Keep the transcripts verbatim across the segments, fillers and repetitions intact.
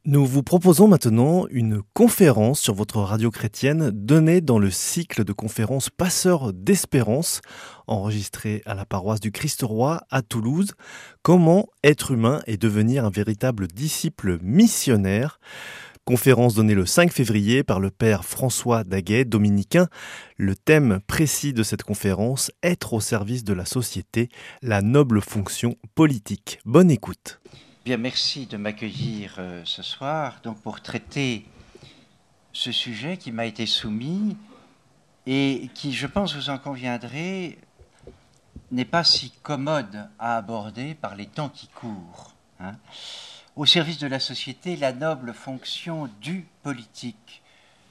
Nous vous proposons maintenant une conférence sur votre radio chrétienne donnée dans le cycle de conférences Passeurs d'Espérance, enregistré à la paroisse du Christ-Roi à Toulouse. Comment être humain et devenir un véritable disciple missionnaire. Conférence donnée le cinq février par le père François Daguet, dominicain. Le thème précis de cette conférence, être au service de la société, la noble fonction politique. Bonne écoute. Bien, merci de m'accueillir euh, ce soir donc pour traiter ce sujet qui m'a été soumis et qui, je pense, vous en conviendrez, n'est pas si commode à aborder par les temps qui courent. Hein. Au service de la société, la noble fonction du politique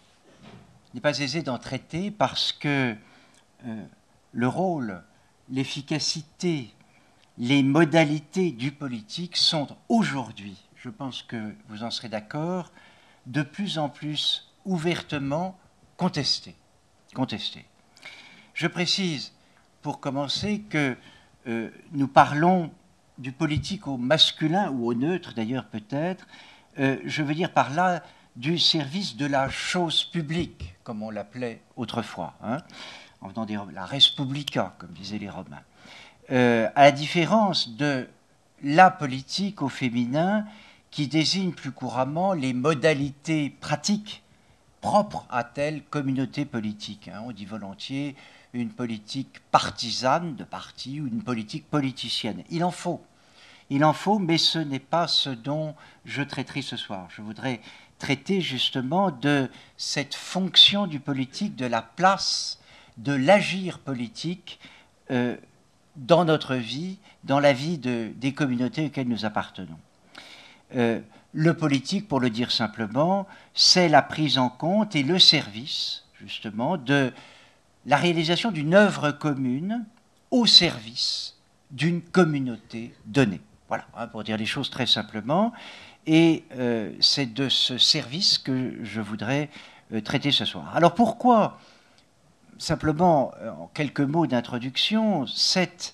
n'est pas aisé d'en traiter parce que euh, le rôle, l'efficacité, les modalités du politique sont aujourd'hui, je pense que vous en serez d'accord, de plus en plus ouvertement contestées. contestées. Je précise, pour commencer, que euh, nous parlons du politique au masculin ou au neutre, d'ailleurs peut-être. Euh, je veux dire par là du service de la chose publique, comme on l'appelait autrefois, hein, en venant de la res publica, comme disaient les Romains. Euh, à la différence de la politique au féminin qui désigne plus couramment les modalités pratiques propres à telle communauté politique. Hein. On dit volontiers une politique partisane de parti ou une politique politicienne. Il en faut. Il en faut, mais ce n'est pas ce dont je traiterai ce soir. Je voudrais traiter justement de cette fonction du politique, de la place, de l'agir politique euh, dans notre vie, dans la vie de, des communautés auxquelles nous appartenons. Euh, le politique, pour le dire simplement, c'est la prise en compte et le service, justement, de la réalisation d'une œuvre commune au service d'une communauté donnée. Voilà, hein, pour dire les choses très simplement. Et euh, c'est de ce service que je voudrais euh, traiter ce soir. Alors pourquoi ? Simplement, en quelques mots d'introduction, cette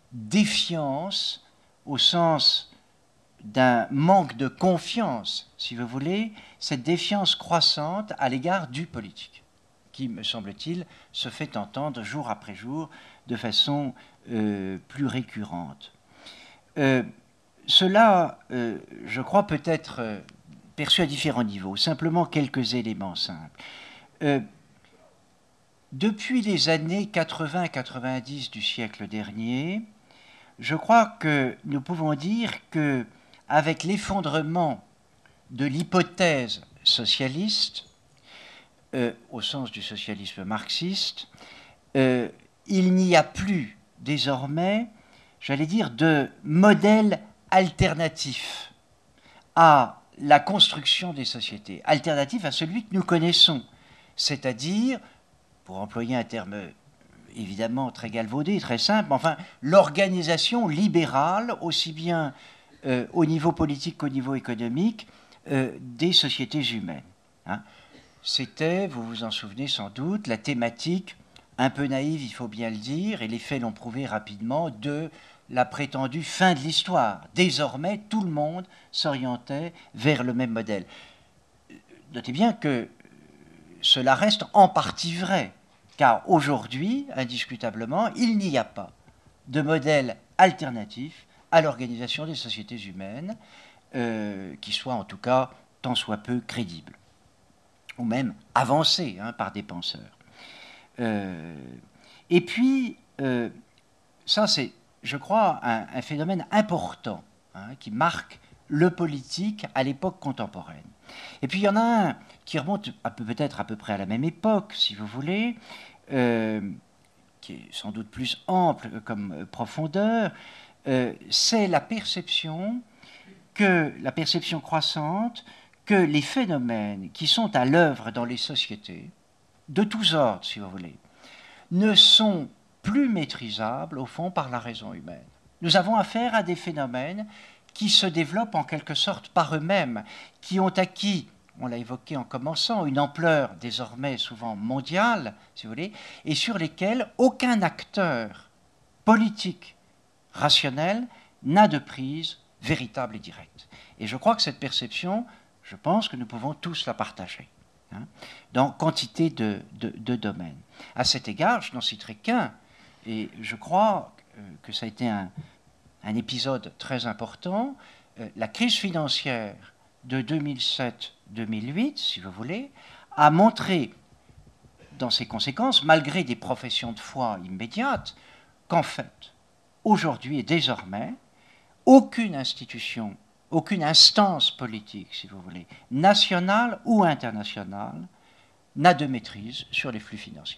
défiance, au sens d'un manque de confiance, si vous voulez, cette défiance croissante à l'égard du politique, qui, me semble-t-il, se fait entendre jour après jour de façon euh, plus récurrente. Euh, cela, euh, je crois, peut être euh, perçu à différents niveaux. Simplement quelques éléments simples. Euh, Depuis les années quatre-vingts quatre-vingt-dix du siècle dernier, je crois que nous pouvons dire que, avec l'effondrement de l'hypothèse socialiste, euh, au sens du socialisme marxiste, euh, il n'y a plus désormais, j'allais dire, de modèle alternatif à la construction des sociétés, alternatif à celui que nous connaissons, c'est-à-dire, pour employer un terme évidemment très galvaudé, très simple, enfin, l'organisation libérale, aussi bien euh, au niveau politique qu'au niveau économique, euh, des sociétés humaines. Hein. C'était, vous vous en souvenez sans doute, la thématique, un peu naïve, il faut bien le dire, et les faits l'ont prouvé rapidement, de la prétendue fin de l'histoire. Désormais, tout le monde s'orientait vers le même modèle. Notez bien que cela reste en partie vrai, car aujourd'hui, indiscutablement, il n'y a pas de modèle alternatif à l'organisation des sociétés humaines euh, qui soit en tout cas tant soit peu crédible, ou même avancé hein, par des penseurs. Euh, et puis, euh, ça c'est, je crois, un, un phénomène important hein, qui marque le politique à l'époque contemporaine. Et puis il y en a un qui remonte à peu, peut-être à peu près à la même époque, si vous voulez, euh, qui est sans doute plus ample comme profondeur, euh, c'est la perception que la perception croissante que les phénomènes qui sont à l'œuvre dans les sociétés, de tous ordres, si vous voulez, ne sont plus maîtrisables, au fond, par la raison humaine. Nous avons affaire à des phénomènes qui se développent en quelque sorte par eux-mêmes, qui ont acquis, on l'a évoqué en commençant, une ampleur désormais souvent mondiale, si vous voulez, et sur lesquels aucun acteur politique rationnel n'a de prise véritable et directe. Et je crois que cette perception je pense que nous pouvons tous la partager, hein, dans quantité de, de, de domaines. À cet égard, je n'en citerai qu'un, et je crois que ça a été un, un épisode très important. La crise financière de deux mille sept deux mille huit, si vous voulez, a montré dans ses conséquences, malgré des professions de foi immédiates, qu'en fait, aujourd'hui et désormais, aucune institution, aucune instance politique, si vous voulez, nationale ou internationale, n'a de maîtrise sur les flux financiers.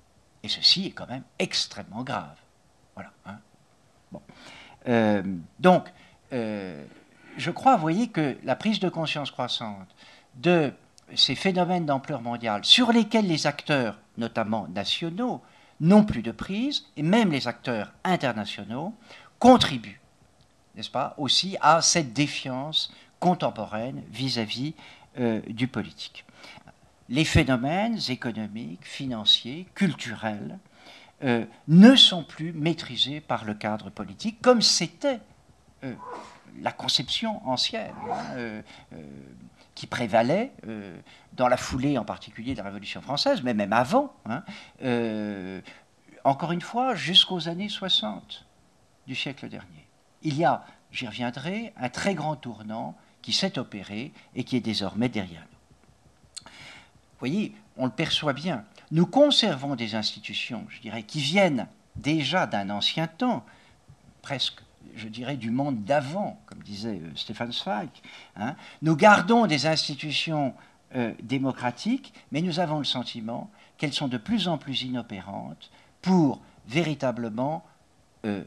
Et ceci est quand même extrêmement grave. Voilà. Hein. Bon. Euh, donc, euh, je crois, vous voyez, que la prise de conscience croissante de ces phénomènes d'ampleur mondiale sur lesquels les acteurs, notamment nationaux, n'ont plus de prise, et même les acteurs internationaux, contribuent, n'est-ce pas, aussi à cette défiance contemporaine vis-à-vis euh, du politique. Les phénomènes économiques, financiers, culturels euh, ne sont plus maîtrisés par le cadre politique, comme c'était euh, la conception ancienne, hein, euh, euh, qui prévalait euh, dans la foulée en particulier de la Révolution française, mais même avant, hein, euh, encore une fois, jusqu'aux années soixante du siècle dernier. Il y a, j'y reviendrai, un très grand tournant qui s'est opéré et qui est désormais derrière nous. Vous voyez, on le perçoit bien. Nous conservons des institutions, je dirais, qui viennent déjà d'un ancien temps, presque, je dirais, du monde d'avant, comme disait euh, Stefan Zweig. Hein. Nous gardons des institutions euh, démocratiques, mais nous avons le sentiment qu'elles sont de plus en plus inopérantes pour véritablement euh,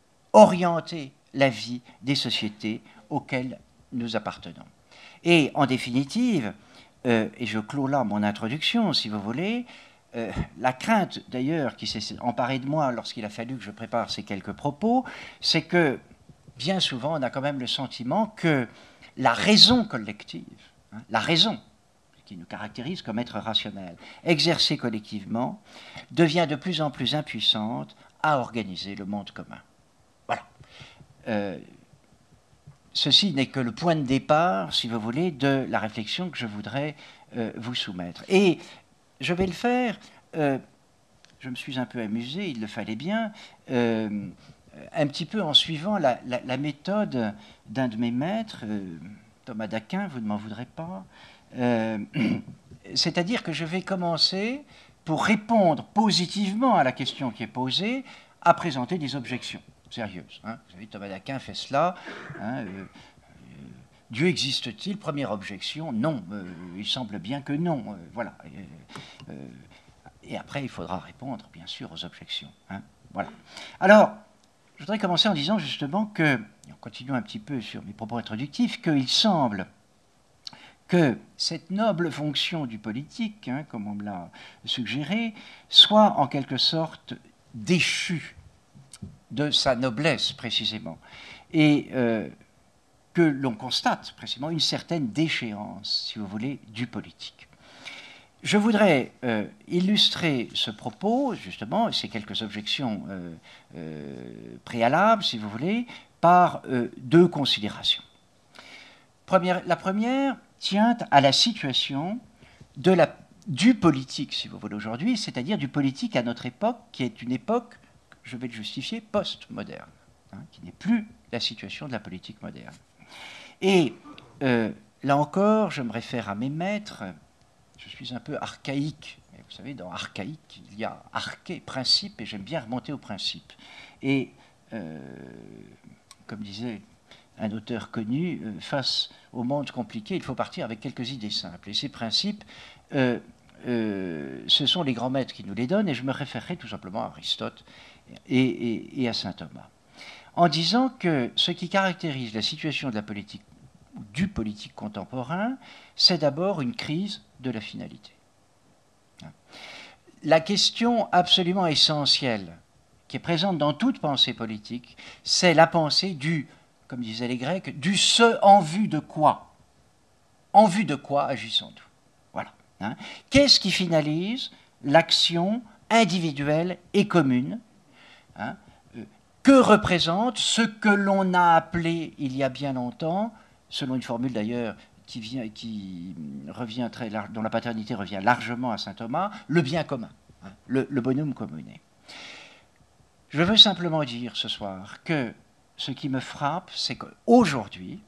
orienter la vie des sociétés auxquelles nous appartenons. Et en définitive, euh, et je clôt là mon introduction, si vous voulez, euh, la crainte d'ailleurs qui s'est emparée de moi lorsqu'il a fallu que je prépare ces quelques propos, c'est que bien souvent on a quand même le sentiment que la raison collective, hein, la raison qui nous caractérise comme être rationnel, exercée collectivement, devient de plus en plus impuissante à organiser le monde commun. Voilà. Euh, ceci n'est que le point de départ, si vous voulez, de la réflexion que je voudrais euh, vous soumettre. Et je vais le faire, euh, je me suis un peu amusé, il le fallait bien, euh, un petit peu en suivant la, la, la méthode d'un de mes maîtres, euh, Thomas d'Aquin, vous ne m'en voudrez pas, euh, c'est-à-dire que je vais commencer, pour répondre positivement à la question qui est posée, à présenter des objections sérieuses. Hein. Vous savez, Thomas d'Aquin fait cela. Hein, euh, Dieu existe-t-il? Première objection, non. Euh, il semble bien que non. Euh, voilà. Euh, euh, et après, il faudra répondre, bien sûr, aux objections. Hein. Voilà. Alors, je voudrais commencer en disant justement que, en continuant un petit peu sur mes propos introductifs, qu'il semble que cette noble fonction du politique, hein, comme on me l'a suggéré, soit en quelque sorte déchue de sa noblesse, précisément. Et euh, que l'on constate précisément une certaine déchéance, si vous voulez, du politique. Je voudrais euh, illustrer ce propos, justement, ces quelques objections euh, euh, préalables, si vous voulez, par euh, deux considérations. Première, la première tient à la situation de la, du politique, si vous voulez, aujourd'hui, c'est-à-dire du politique à notre époque, qui est une époque, je vais le justifier, post-moderne, hein, qui n'est plus la situation de la politique moderne. Et euh, là encore, je me réfère à mes maîtres, je suis un peu archaïque, mais vous savez, dans archaïque, il y a arché, principe, et j'aime bien remonter au principe. Et, euh, comme disait un auteur connu, euh, face au monde compliqué, il faut partir avec quelques idées simples. Et ces principes, euh, euh, ce sont les grands maîtres qui nous les donnent, et je me référerai tout simplement à Aristote et, et, et à saint Thomas, en disant que ce qui caractérise la situation de la politique, du politique contemporain, c'est d'abord une crise de la finalité. La question absolument essentielle qui est présente dans toute pensée politique, c'est la pensée du, comme disaient les Grecs, du ce en vue de quoi. En vue de quoi agissons-nous? Voilà. Hein. Qu'est-ce qui finalise l'action individuelle et commune, hein, euh, que représente ce que l'on a appelé il y a bien longtemps, selon une formule d'ailleurs qui, vient, qui revient très lar- dont la paternité revient largement à saint Thomas, le bien commun, hein, le, le bonum commune. Je veux simplement dire ce soir que ce qui me frappe, c'est qu'aujourd'hui,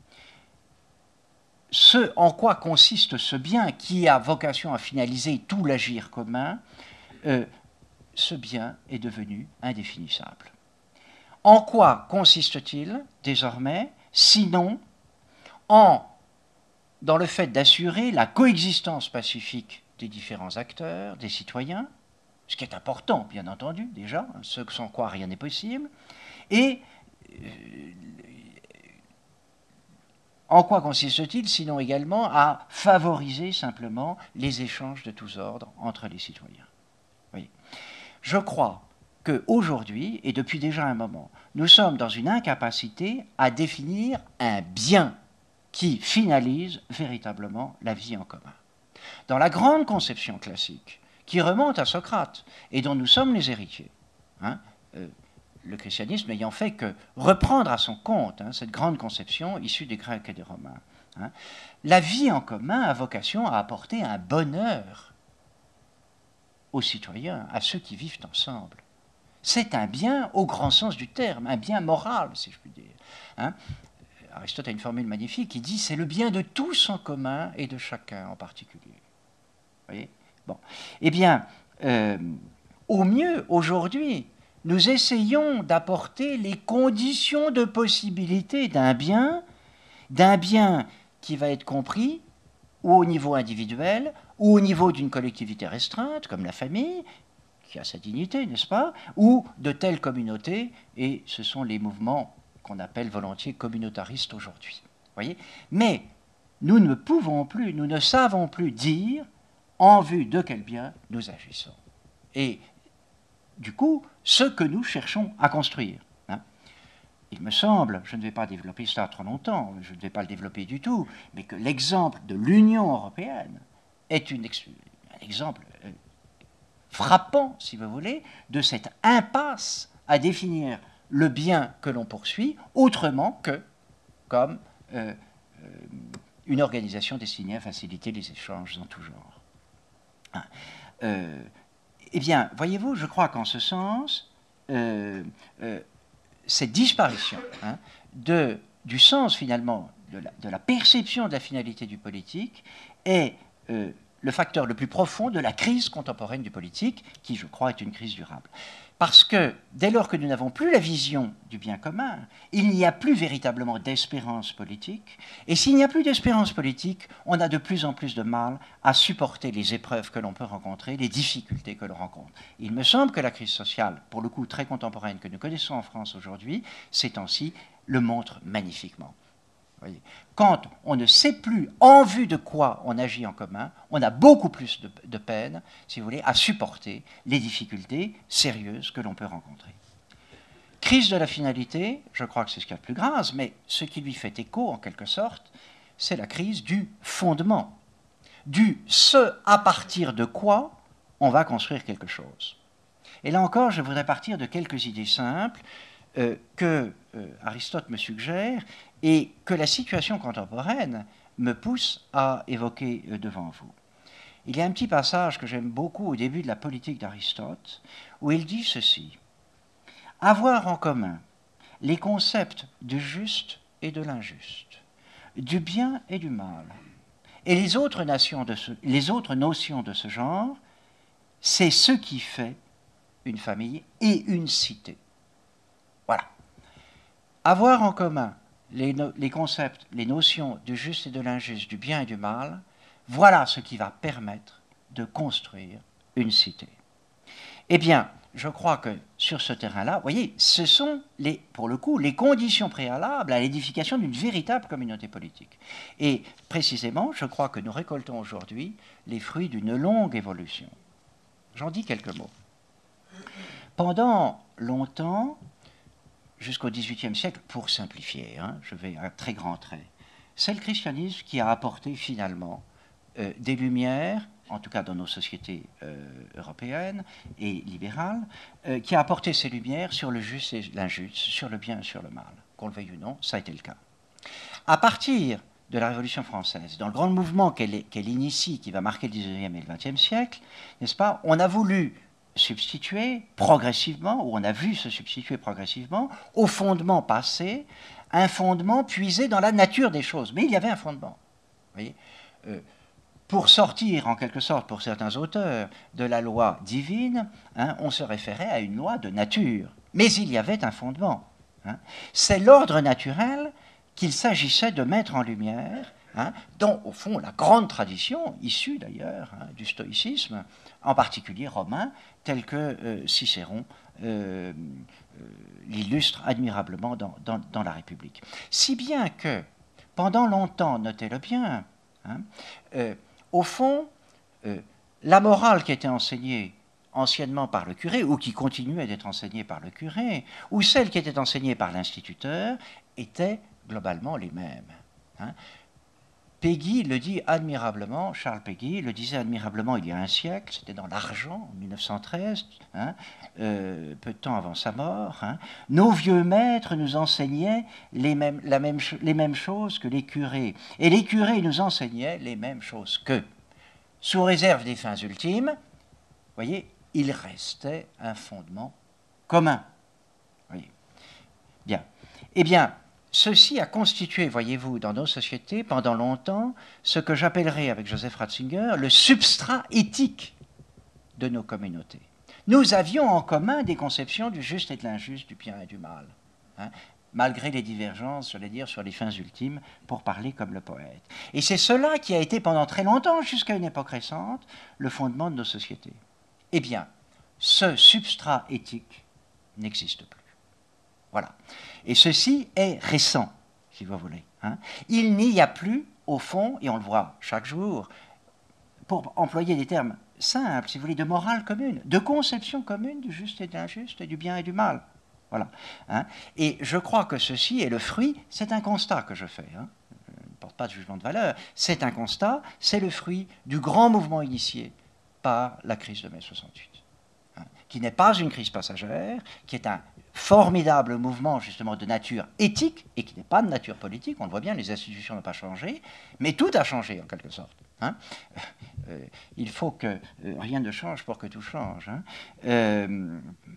ce en quoi consiste ce bien qui a vocation à finaliser tout l'agir commun, euh, ce bien est devenu indéfinissable. En quoi consiste-t-il désormais, sinon en, dans le fait d'assurer la coexistence pacifique des différents acteurs, des citoyens, ce qui est important, bien entendu, déjà, ce sans quoi rien n'est possible, et euh, en quoi consiste-t-il, sinon également à favoriser simplement les échanges de tous ordres entre les citoyens. Oui. Je crois qu'aujourd'hui, et depuis déjà un moment, nous sommes dans une incapacité à définir un bien qui finalise véritablement la vie en commun. Dans la grande conception classique, qui remonte à Socrate, et dont nous sommes les héritiers, hein, euh, le christianisme n'ayant fait que reprendre à son compte hein, cette grande conception issue des Grecs et des Romains, hein, la vie en commun a vocation à apporter un bonheur aux citoyens, à ceux qui vivent ensemble. C'est un bien au grand sens du terme, un bien moral, si je puis dire. Hein. Aristote a une formule magnifique qui dit « c'est le bien de tous en commun et de chacun en particulier ». Vous voyez ? Bon. Eh bien, euh, au mieux, aujourd'hui, nous essayons d'apporter les conditions de possibilité d'un bien, d'un bien qui va être compris ou au niveau individuel, ou au niveau d'une collectivité restreinte, comme la famille, qui a sa dignité, n'est-ce pas, ou de telles communautés, et ce sont les mouvements qu'on appelle volontiers communautaristes aujourd'hui. Voyez ? Mais nous ne pouvons plus, nous ne savons plus dire en vue de quel bien nous agissons. Et du coup, ce que nous cherchons à construire. Hein. Il me semble, je ne vais pas développer cela trop longtemps, je ne vais pas le développer du tout, mais que l'exemple de l'Union européenne est une ex- un exemple euh, frappant, si vous voulez, de cette impasse à définir le bien que l'on poursuit autrement que comme euh, euh, une organisation destinée à faciliter les échanges en tout genre. Hein. Euh, eh bien, voyez-vous, je crois qu'en ce sens, euh, euh, cette disparition hein, de, du sens finalement de la, de la perception de la finalité du politique est euh, le facteur le plus profond de la crise contemporaine du politique, qui, je crois, est une crise durable. Parce que dès lors que nous n'avons plus la vision du bien commun, il n'y a plus véritablement d'espérance politique. Et s'il n'y a plus d'espérance politique, on a de plus en plus de mal à supporter les épreuves que l'on peut rencontrer, les difficultés que l'on rencontre. Il me semble que la crise sociale, pour le coup très contemporaine que nous connaissons en France aujourd'hui, ces temps-ci, le montre magnifiquement. Voyez. Quand on ne sait plus en vue de quoi on agit en commun, on a beaucoup plus de, de peine, si vous voulez, à supporter les difficultés sérieuses que l'on peut rencontrer. Crise de la finalité, je crois que c'est ce qu'il y a de plus grave, mais ce qui lui fait écho, en quelque sorte, c'est la crise du fondement, du ce à partir de quoi on va construire quelque chose. Et là encore, je voudrais partir de quelques idées simples euh, que euh, Aristote me suggère et que la situation contemporaine me pousse à évoquer euh, devant vous. Il y a un petit passage que j'aime beaucoup au début de la politique d'Aristote, où il dit ceci. Avoir en commun les concepts du juste et de l'injuste, du bien et du mal, et les autres, nations de ce, les autres notions de ce genre, c'est ce qui fait une famille et une cité. Voilà. Avoir en commun les, no- les concepts, les notions du juste et de l'injuste, du bien et du mal, voilà ce qui va permettre de construire une cité. Eh bien, je crois que sur ce terrain-là, vous voyez, ce sont, les, pour le coup, les conditions préalables à l'édification d'une véritable communauté politique. Et précisément, je crois que nous récoltons aujourd'hui les fruits d'une longue évolution. J'en dis quelques mots. Pendant longtemps, jusqu'au dix-huitième siècle, pour simplifier, hein, je vais à très grands traits, c'est le christianisme qui a apporté finalement euh, des lumières, en tout cas dans nos sociétés euh, européennes et libérales, euh, qui a apporté ces lumières sur le juste et l'injuste, sur le bien et sur le mal. Qu'on le veuille ou non, ça a été le cas. À partir de la Révolution française, dans le grand mouvement qu'elle qu'elle initie, qui va marquer le dix-neuvième et le vingtième siècle, n'est-ce pas, on a voulu substituer progressivement, ou on a vu se substituer progressivement, au fondement passé, un fondement puisé dans la nature des choses. Mais il y avait un fondement. Vous voyez, euh, pour sortir, en quelque sorte, pour certains auteurs, de la loi divine, hein, on se référait à une loi de nature. Mais il y avait un fondement. Hein. C'est l'ordre naturel qu'il s'agissait de mettre en lumière, hein, dont, au fond, la grande tradition, issue d'ailleurs hein, du stoïcisme, en particulier romain, tel que euh, Cicéron euh, euh, l'illustre admirablement dans, dans, dans la République. Si bien que, pendant longtemps, notez-le bien, hein, euh, au fond, euh, la morale qui était enseignée anciennement par le curé, ou qui continuait d'être enseignée par le curé, ou celle qui était enseignée par l'instituteur, étaient globalement les mêmes. Hein. Péguy le dit admirablement, Charles Péguy le disait admirablement il y a un siècle, c'était dans l'Argent, en mille neuf cent treize, hein, euh, peu de temps avant sa mort. Hein. Nos vieux maîtres nous enseignaient les mêmes, la même, les mêmes choses que les curés, et les curés nous enseignaient les mêmes choses qu'eux. Sous réserve des fins ultimes, vous voyez, il restait un fondement commun. Voyez. Bien. Eh bien, ceci a constitué, voyez-vous, dans nos sociétés, pendant longtemps, ce que j'appellerais, avec Joseph Ratzinger, le substrat éthique de nos communautés. Nous avions en commun des conceptions du juste et de l'injuste, du bien et du mal, hein, malgré les divergences, je vais dire, sur les fins ultimes, pour parler comme le poète. Et c'est cela qui a été pendant très longtemps, jusqu'à une époque récente, le fondement de nos sociétés. Eh bien, ce substrat éthique n'existe plus. Voilà. Et ceci est récent, si vous voulez. Hein. Il n'y a plus, au fond, et on le voit chaque jour, pour employer des termes simples, si vous voulez, de morale commune, de conception commune du juste et de l'injuste, et du bien et du mal. Voilà. Hein. Et je crois que ceci est le fruit, c'est un constat que je fais, hein. Je ne porte pas de jugement de valeur, c'est un constat, c'est le fruit du grand mouvement initié par la crise de mai soixante-huit, hein, qui n'est pas une crise passagère, qui est un formidable mouvement justement de nature éthique et qui n'est pas de nature politique. On le voit bien, les institutions n'ont pas changé, mais tout a changé en quelque sorte. Hein. Euh, il faut que euh, rien ne change pour que tout change, hein. euh,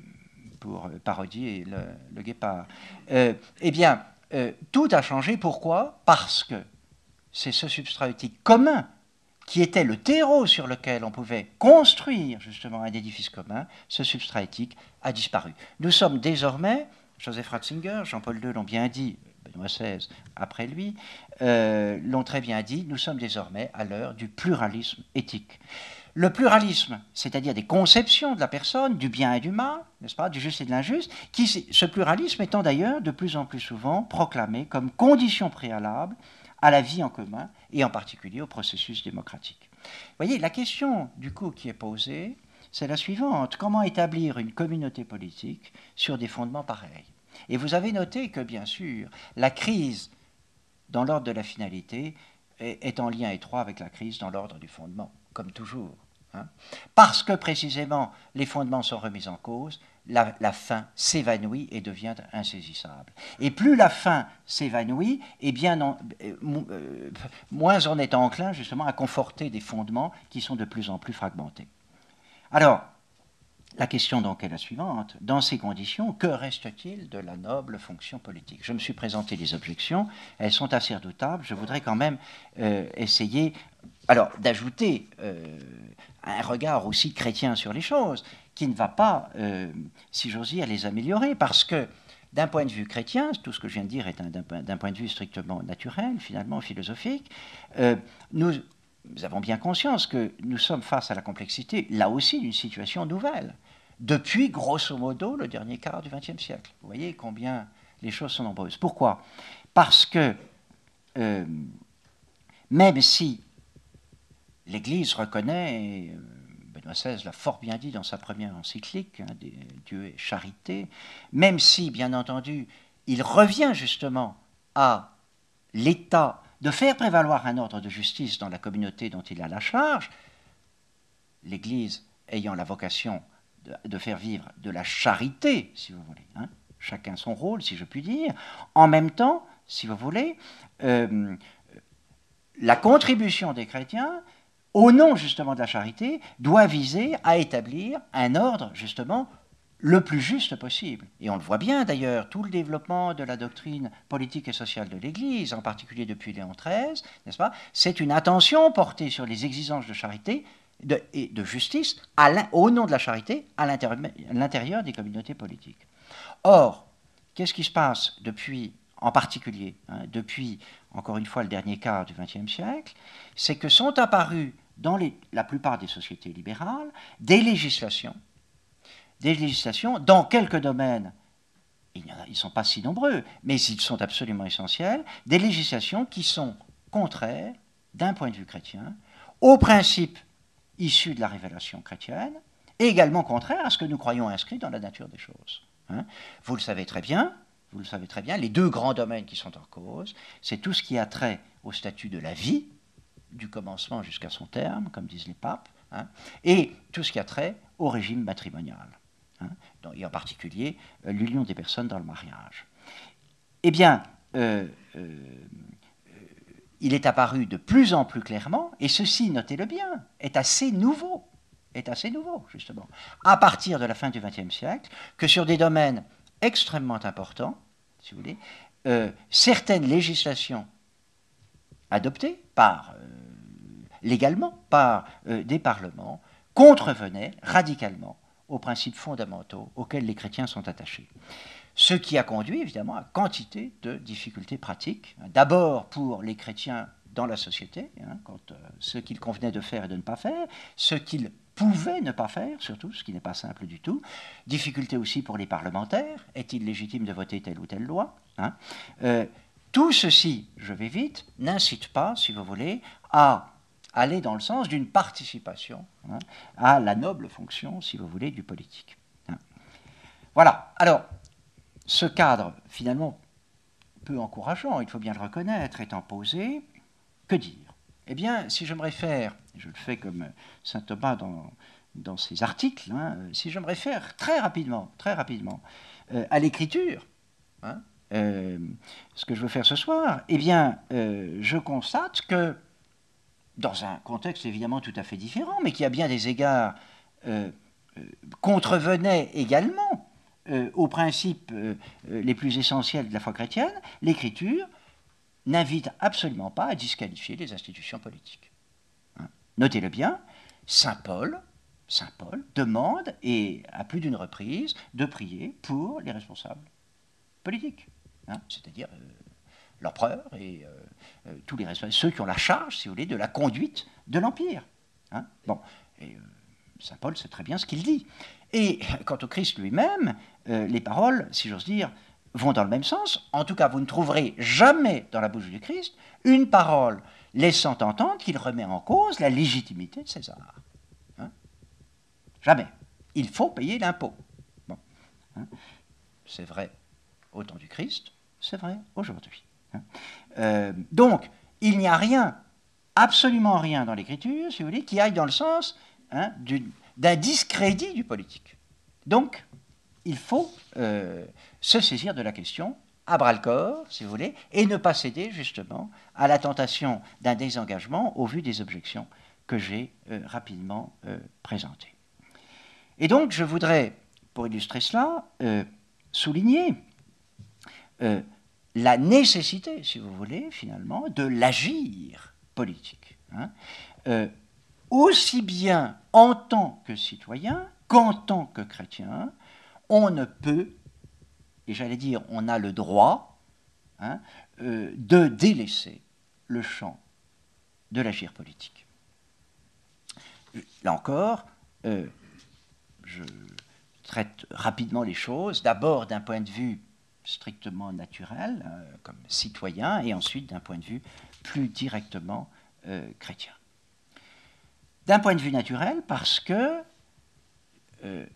pour parodier le, le guépard. Euh, eh bien, euh, tout a changé. Pourquoi? Parce que c'est ce substrat éthique commun qui était le terreau sur lequel on pouvait construire justement un édifice commun, ce substrat éthique a disparu. Nous sommes désormais, Joseph Ratzinger, Jean-Paul deux l'ont bien dit, Benoît seize après lui, euh, l'ont très bien dit, nous sommes désormais à l'heure du pluralisme éthique. Le pluralisme, c'est-à-dire des conceptions de la personne, du bien et du mal, n'est-ce pas, du juste et de l'injuste, qui, ce pluralisme étant d'ailleurs de plus en plus souvent proclamé comme condition préalable à la vie en commun, et en particulier au processus démocratique. Vous voyez, la question, du coup, qui est posée, c'est la suivante. Comment établir une communauté politique sur des fondements pareils? Et vous avez noté que, bien sûr, la crise dans l'ordre de la finalité est, est en lien étroit avec la crise dans l'ordre du fondement, comme toujours. Hein. Parce que, précisément, les fondements sont remis en cause, La, la fin s'évanouit et devient insaisissable. Et plus la fin s'évanouit, eh bien, non, euh, moins on est enclin justement à conforter des fondements qui sont de plus en plus fragmentés. Alors, la question donc est la suivante. Dans ces conditions, que reste-t-il de la noble fonction politique? Je me suis présenté des objections, elles sont assez redoutables. Je voudrais quand même euh, essayer alors d'ajouter euh, un regard aussi chrétien sur les choses, qui ne va pas, euh, si j'ose dire, les améliorer, parce que d'un point de vue chrétien, tout ce que je viens de dire est d'un point de vue strictement naturel, finalement philosophique, euh, nous, nous avons bien conscience que nous sommes face à la complexité, là aussi, d'une situation nouvelle, depuis, grosso modo, le dernier quart du vingtième siècle. Vous voyez combien les choses sont nombreuses. Pourquoi? Parce que, euh, même si l'Église reconnaît, Benoît seize l'a fort bien dit dans sa première encyclique, hein, Dieu est charité, même si, bien entendu, il revient justement à l'État de faire prévaloir un ordre de justice dans la communauté dont il a la charge, l'Église ayant la vocation de, de faire vivre de la charité, si vous voulez, hein, chacun son rôle, si je puis dire, en même temps, si vous voulez, euh, la contribution des chrétiens, au nom justement de la charité, doit viser à établir un ordre justement le plus juste possible. Et on le voit bien d'ailleurs, tout le développement de la doctrine politique et sociale de l'Église, en particulier depuis Léon treize, n'est-ce pas, c'est une attention portée sur les exigences de charité de, et de justice à au nom de la charité à l'intérieur des communautés politiques. Or, qu'est-ce qui se passe depuis, en particulier, hein, depuis, encore une fois, le dernier quart du vingtième siècle, c'est que sont apparues dans les, la plupart des sociétés libérales des législations, des législations dans quelques domaines, ils ne sont pas si nombreux, mais ils sont absolument essentiels, des législations qui sont contraires, d'un point de vue chrétien, aux principes issus de la révélation chrétienne, et également contraires à ce que nous croyons inscrit dans la nature des choses. Hein. Vous le savez très bien, vous le savez très bien, les deux grands domaines qui sont en cause, c'est tout ce qui a trait au statut de la vie, du commencement jusqu'à son terme, comme disent les papes, hein, et tout ce qui a trait au régime matrimonial, hein, et en particulier euh, l'union des personnes dans le mariage. Eh bien, euh, euh, il est apparu de plus en plus clairement, et ceci, notez-le bien, est assez nouveau, est assez nouveau, justement, à partir de la fin du vingtième siècle, que sur des domaines extrêmement importants, si vous voulez, euh, certaines législations adoptées par, euh, légalement par euh, des parlements contrevenaient radicalement aux principes fondamentaux auxquels les chrétiens sont attachés. Ce qui a conduit évidemment à quantité de difficultés pratiques, d'abord pour les chrétiens dans la société, hein, quand, euh, ce qu'il convenait de faire et de ne pas faire, ce qu'ils pouvaient ne pas faire, surtout, ce qui n'est pas simple du tout, difficultés aussi pour les parlementaires, est-il légitime de voter telle ou telle loi, hein, euh, tout ceci, je vais vite, n'incite pas, si vous voulez, à aller dans le sens d'une participation, hein, à la noble fonction, si vous voulez, du politique. Hein. Voilà, alors, ce cadre, finalement, peu encourageant, il faut bien le reconnaître, étant posé, que dire? Eh bien, si je me réfère, je le fais comme saint Thomas dans, dans ses articles, hein, si je me réfère très rapidement, très rapidement, euh, à l'écriture, hein, euh, ce que je veux faire ce soir, eh bien, euh, je constate que, dans un contexte évidemment tout à fait différent, mais qui à bien des égards euh, euh, contrevenait également Euh, aux principes euh, les plus essentiels de la foi chrétienne, l'écriture n'invite absolument pas à disqualifier les institutions politiques. Hein. Notez-le bien, saint Paul, saint Paul demande, et à plus d'une reprise, de prier pour les responsables politiques, hein, c'est-à-dire euh, l'empereur et euh, euh, tous les responsables, ceux qui ont la charge, si vous voulez, de la conduite de l'Empire. Hein. Bon, et euh, saint Paul sait très bien ce qu'il dit. Et quant au Christ lui-même, euh, les paroles, si j'ose dire, vont dans le même sens. En tout cas, vous ne trouverez jamais dans la bouche du Christ une parole laissant entendre qu'il remet en cause la légitimité de César. Hein? Jamais. Il faut payer l'impôt. Bon. Hein? C'est vrai au temps du Christ, c'est vrai aujourd'hui. Hein? Euh, donc, il n'y a rien, absolument rien dans l'Écriture, si vous voulez, qui aille dans le sens hein, d'une d'un discrédit du politique. Donc, il faut euh, se saisir de la question à bras-le-corps, si vous voulez, et ne pas céder justement à la tentation d'un désengagement au vu des objections que j'ai euh, rapidement euh, présentées. Et donc, je voudrais, pour illustrer cela, euh, souligner euh, la nécessité, si vous voulez, finalement, de l'agir politique. Hein, euh, aussi bien en tant que citoyen qu'en tant que chrétien, on ne peut, et j'allais dire on a le droit, hein, euh, de délaisser le champ de l'agir politique. Là encore, euh, je traite rapidement les choses, d'abord d'un point de vue strictement naturel, euh, comme citoyen, et ensuite d'un point de vue plus directement euh, chrétien. D'un point de vue naturel, parce que, euh,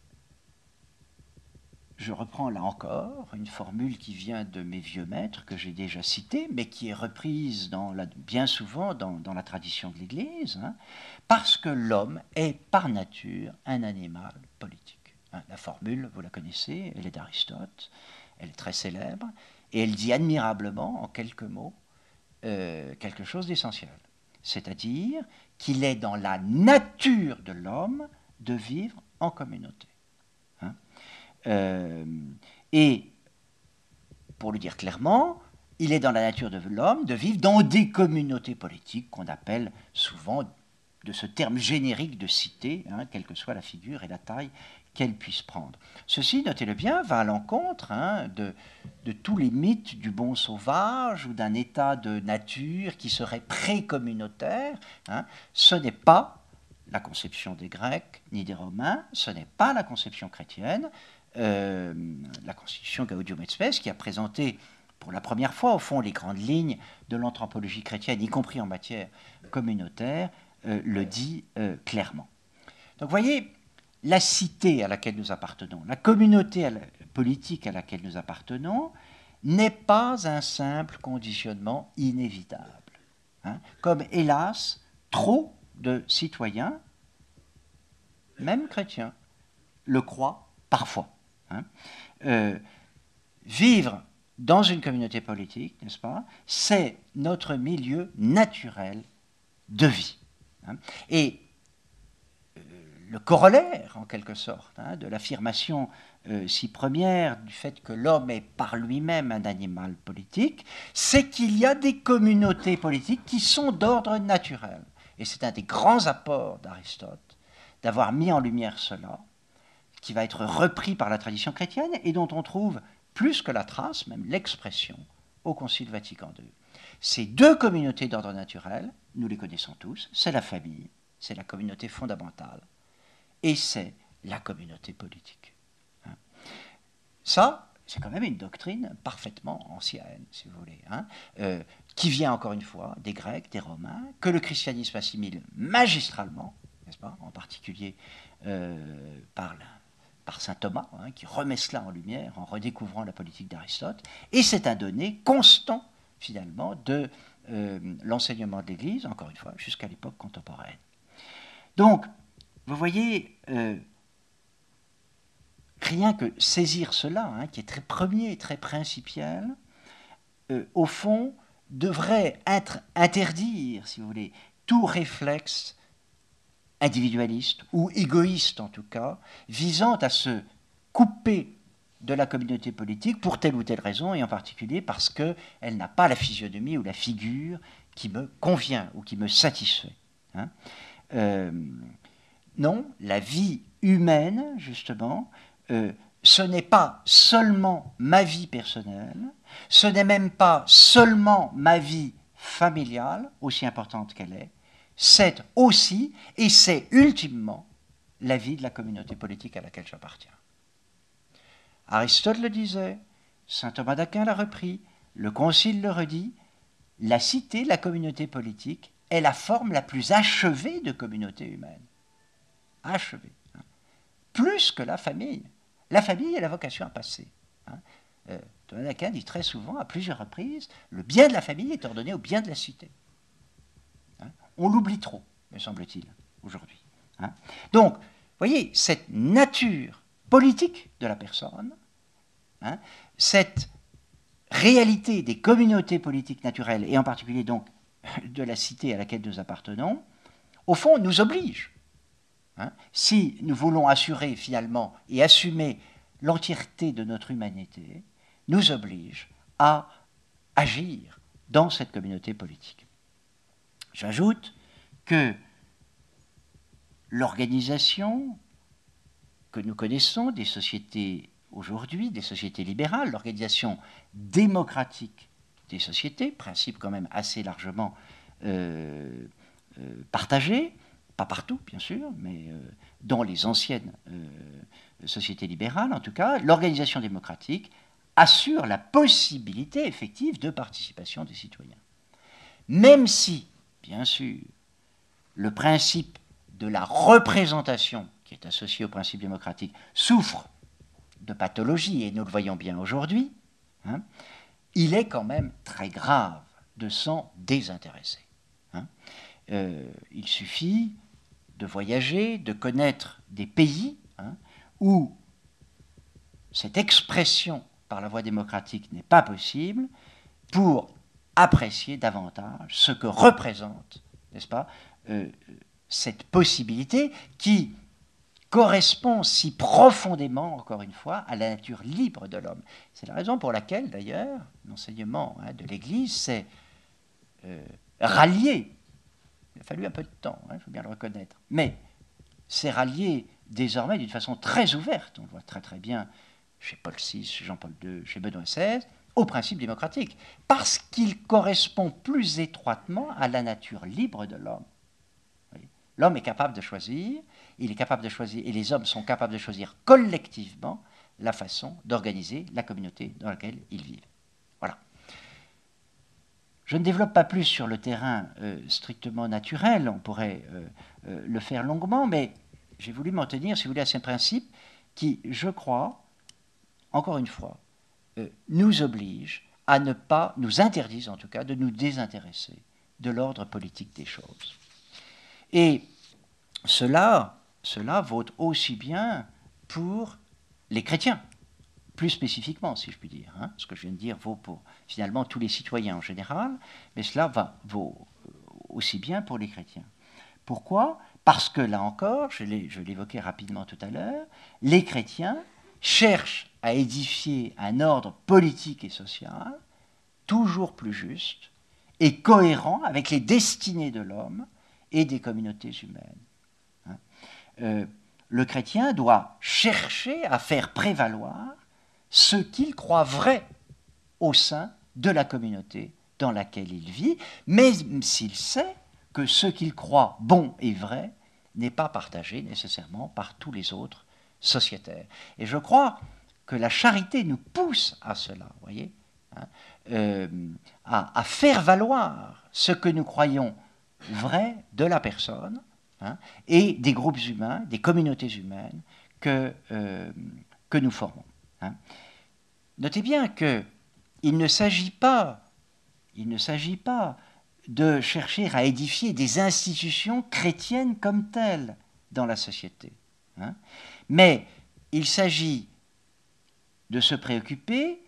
je reprends là encore une formule qui vient de mes vieux maîtres, que j'ai déjà citée, mais qui est reprise dans la, bien souvent dans, dans la tradition de l'Église, hein, parce que l'homme est par nature un animal politique. Hein, la formule, vous la connaissez, elle est d'Aristote, elle est très célèbre, et elle dit admirablement, en quelques mots, euh, quelque chose d'essentiel. C'est-à-dire qu'il est dans la nature de l'homme de vivre en communauté. Hein euh, et, pour le dire clairement, il est dans la nature de l'homme de vivre dans des communautés politiques qu'on appelle souvent de ce terme générique de cité, hein, quelle que soit la figure et la taille qu'elle puisse prendre. Ceci, notez-le bien, va à l'encontre hein, de, de tous les mythes du bon sauvage ou d'un état de nature qui serait pré-communautaire. Hein. Ce n'est pas la conception des Grecs ni des Romains, ce n'est pas la conception chrétienne. Euh, la constitution Gaudium et Spes qui a présenté pour la première fois, au fond, les grandes lignes de l'anthropologie chrétienne, y compris en matière communautaire, euh, le dit euh, clairement. Donc, vous voyez, la cité à laquelle nous appartenons, la communauté à la, politique à laquelle nous appartenons, n'est pas un simple conditionnement inévitable. Hein, comme, hélas, trop de citoyens, même chrétiens, le croient parfois. Hein. Euh, vivre dans une communauté politique, n'est-ce pas, c'est notre milieu naturel de vie. Hein. Et euh, le corollaire, en quelque sorte, hein, de l'affirmation euh, si première du fait que l'homme est par lui-même un animal politique, c'est qu'il y a des communautés politiques qui sont d'ordre naturel. Et c'est un des grands apports d'Aristote, d'avoir mis en lumière cela, qui va être repris par la tradition chrétienne et dont on trouve plus que la trace, même l'expression, au Concile Vatican deux. Ces deux communautés d'ordre naturel, nous les connaissons tous, c'est la famille, c'est la communauté fondamentale, et c'est la communauté politique. Hein. Ça, c'est quand même une doctrine parfaitement ancienne, si vous voulez, hein, euh, qui vient encore une fois des Grecs, des Romains, que le christianisme assimile magistralement, n'est-ce pas, en particulier euh, par la par saint Thomas, hein, qui remet cela en lumière en redécouvrant la politique d'Aristote, et c'est un donné constant, finalement, de euh, l'enseignement de l'Église, encore une fois, jusqu'à l'époque contemporaine. Donc, vous voyez, euh, rien que saisir cela, hein, qui est très premier, très principiel, euh, au fond, devrait être, interdire, si vous voulez, tout réflexe individualiste ou égoïste en tout cas, visant à se couper de la communauté politique pour telle ou telle raison, et en particulier parce qu'elle n'a pas la physionomie ou la figure qui me convient ou qui me satisfait. Hein. Euh, non, la vie humaine, justement, euh, ce n'est pas seulement ma vie personnelle, ce n'est même pas seulement ma vie familiale, aussi importante qu'elle est, c'est aussi, et c'est ultimement, la vie de la communauté politique à laquelle j'appartiens. Aristote le disait, saint Thomas d'Aquin l'a repris, le Concile le redit, la cité, la communauté politique, est la forme la plus achevée de communauté humaine. Achevée. Hein. Plus que la famille. La famille a la vocation à passer. Hein. Euh, Thomas d'Aquin dit très souvent, à plusieurs reprises, le bien de la famille est ordonné au bien de la cité. On l'oublie trop, me semble-t-il, aujourd'hui. Hein. Donc, vous voyez, cette nature politique de la personne, hein, cette réalité des communautés politiques naturelles, et en particulier donc de la cité à laquelle nous appartenons, au fond, nous oblige. Hein, si nous voulons assurer finalement et assumer l'entièreté de notre humanité, nous oblige à agir dans cette communauté politique. J'ajoute que l'organisation que nous connaissons des sociétés aujourd'hui, des sociétés libérales, l'organisation démocratique des sociétés, principe quand même assez largement euh, euh, partagé, pas partout bien sûr, mais euh, dans les anciennes euh, sociétés libérales en tout cas, l'organisation démocratique assure la possibilité effective de participation des citoyens. Même si, bien sûr, le principe de la représentation, qui est associé au principe démocratique, souffre de pathologie, et nous le voyons bien aujourd'hui, hein, il est quand même très grave de s'en désintéresser. Hein. Euh, il suffit de voyager, de connaître des pays hein, où cette expression par la voie démocratique n'est pas possible pour apprécier davantage ce que représente, n'est-ce pas, euh, cette possibilité qui correspond si profondément, encore une fois, à la nature libre de l'homme. C'est la raison pour laquelle, d'ailleurs, l'enseignement hein, de l'Église s'est euh, rallié. Il a fallu un peu de temps, il hein, faut bien le reconnaître. Mais s'est rallié désormais d'une façon très ouverte, on le voit très très bien chez Paul six, chez Jean-Paul deux, chez Benoît seize, au principe démocratique, parce qu'il correspond plus étroitement à la nature libre de l'homme. L'homme est capable de choisir, il est capable de choisir, et les hommes sont capables de choisir collectivement la façon d'organiser la communauté dans laquelle ils vivent. Voilà. Je ne développe pas plus sur le terrain euh, strictement naturel, on pourrait euh, euh, le faire longuement, mais j'ai voulu m'en tenir, si vous voulez, à ces principes qui, je crois, encore une fois, euh, nous obligent à ne pas, nous interdisent en tout cas, de nous désintéresser de l'ordre politique des choses. Et cela, cela vaut aussi bien pour les chrétiens, plus spécifiquement, si je puis dire. Hein. Ce que je viens de dire vaut pour, finalement, tous les citoyens en général, mais cela va, vaut aussi bien pour les chrétiens. Pourquoi ? Parce que, là encore, je l'évoquais rapidement tout à l'heure, les chrétiens cherchent à édifier un ordre politique et social toujours plus juste et cohérent avec les destinées de l'homme et des communautés humaines. Hein. Euh, le chrétien doit chercher à faire prévaloir ce qu'il croit vrai au sein de la communauté dans laquelle il vit, même s'il sait que ce qu'il croit bon et vrai n'est pas partagé nécessairement par tous les autres sociétaires. Et je crois que la charité nous pousse à cela, vous voyez, hein, euh, à, à faire valoir ce que nous croyons vrai de la personne hein, et des groupes humains, des communautés humaines que, euh, que nous formons. Hein. Notez bien qu'il ne s'agit pas, il ne s'agit pas de chercher à édifier des institutions chrétiennes comme telles dans la société. Hein. Mais il s'agit de se préoccuper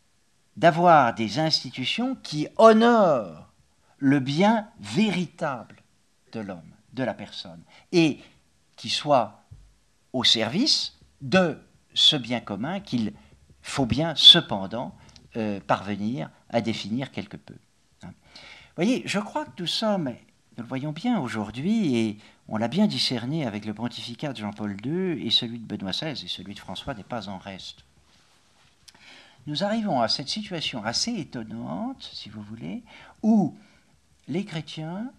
d'avoir des institutions qui honorent le bien véritable de l'homme, de la personne, et qui soient au service de ce bien commun qu'il faut bien cependant euh, parvenir à définir quelque peu. Hein. Vous voyez, je crois que nous sommes, nous le voyons bien aujourd'hui, et on l'a bien discerné avec le pontificat de Jean-Paul deux, et celui de Benoît seize, et celui de François n'est pas en reste. Nous arrivons à cette situation assez étonnante, si vous voulez, où les chrétiens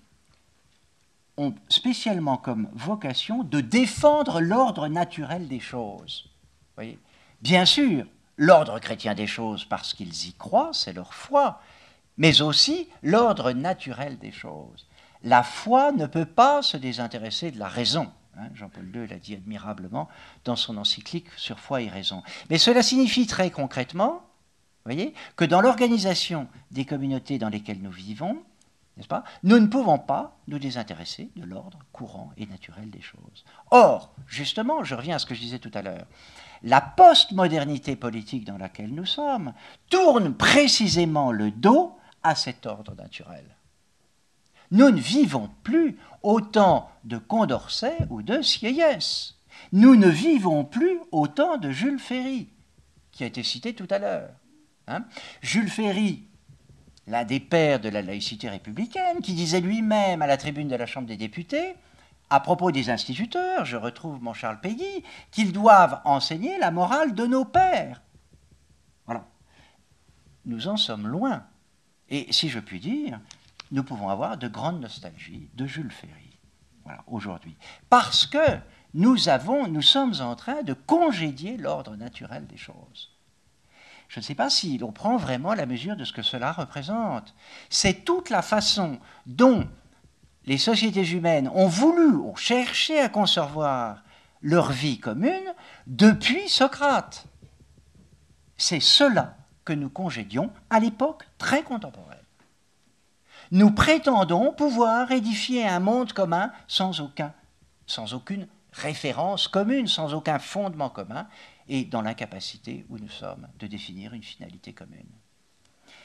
ont spécialement comme vocation de défendre l'ordre naturel des choses. Vous voyez ? Bien sûr, l'ordre chrétien des choses parce qu'ils y croient, c'est leur foi, mais aussi l'ordre naturel des choses. La foi ne peut pas se désintéresser de la raison. Hein, Jean-Paul deux l'a dit admirablement dans son encyclique sur foi et raison. Mais cela signifie très concrètement, vous voyez, que dans l'organisation des communautés dans lesquelles nous vivons, n'est-ce pas, nous ne pouvons pas nous désintéresser de l'ordre courant et naturel des choses. Or, justement, je reviens à ce que je disais tout à l'heure, la postmodernité politique dans laquelle nous sommes tourne précisément le dos à cet ordre naturel. Nous ne vivons plus au temps de Condorcet ou de Sieyès. Nous ne vivons plus au temps de Jules Ferry, qui a été cité tout à l'heure. Hein ? Jules Ferry, l'un des pères de la laïcité républicaine, qui disait lui-même à la tribune de la Chambre des députés, à propos des instituteurs, je retrouve mon Charles Péguy, qu'ils doivent enseigner la morale de nos pères. Voilà. Nous en sommes loin. Et si je puis dire, nous pouvons avoir de grandes nostalgies de Jules Ferry, voilà, aujourd'hui. Parce que nous, avons, nous sommes en train de congédier l'ordre naturel des choses. Je ne sais pas si l'on prend vraiment la mesure de ce que cela représente. C'est toute la façon dont les sociétés humaines ont voulu, ont cherché à concevoir leur vie commune depuis Socrate. C'est cela que nous congédions à l'époque très contemporaine. Nous prétendons pouvoir édifier un monde commun sans aucun, sans aucune référence commune, sans aucun fondement commun, et dans l'incapacité où nous sommes de définir une finalité commune.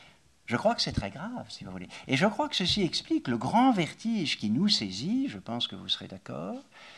Je crois que c'est très grave, si vous voulez. Et je crois que ceci explique le grand vertige qui nous saisit, je pense que vous serez d'accord,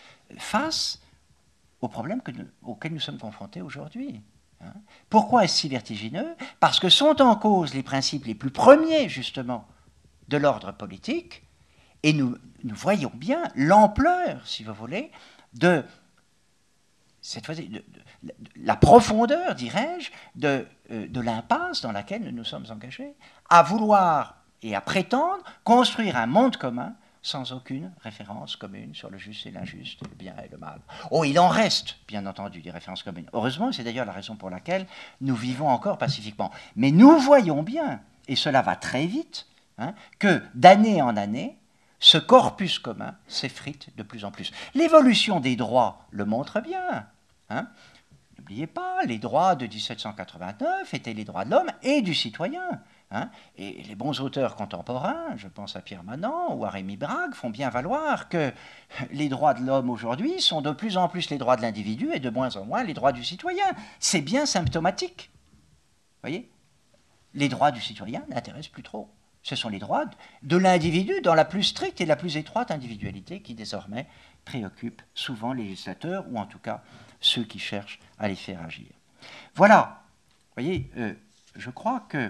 face aux problèmes que nous, auxquels nous sommes confrontés aujourd'hui. Hein. Pourquoi est-ce si vertigineux? Parce que sont en cause les principes les plus premiers, justement, de l'ordre politique, et nous, nous voyons bien l'ampleur, si vous voulez, de, cette fois, de, de, de la profondeur, dirais-je, de, euh, de l'impasse dans laquelle nous nous sommes engagés, à vouloir et à prétendre construire un monde commun sans aucune référence commune sur le juste et l'injuste, le bien et le mal. Oh, il en reste, bien entendu, des références communes. Heureusement, c'est d'ailleurs la raison pour laquelle nous vivons encore pacifiquement. Mais nous voyons bien, et cela va très vite, hein, que d'année en année, ce corpus commun s'effrite de plus en plus. L'évolution des droits le montre bien. Hein. N'oubliez pas, les droits de dix-sept cent quatre-vingt-neuf étaient les droits de l'homme et du citoyen. Hein, et les bons auteurs contemporains, je pense à Pierre Manant ou à Rémi Brague, font bien valoir que les droits de l'homme aujourd'hui sont de plus en plus les droits de l'individu et de moins en moins les droits du citoyen. C'est bien symptomatique. Vous voyez? Les droits du citoyen n'intéressent plus trop. Ce sont les droits de l'individu dans la plus stricte et la plus étroite individualité qui désormais préoccupent souvent les législateurs ou en tout cas ceux qui cherchent à les faire agir. Voilà. Vous voyez, euh, je crois que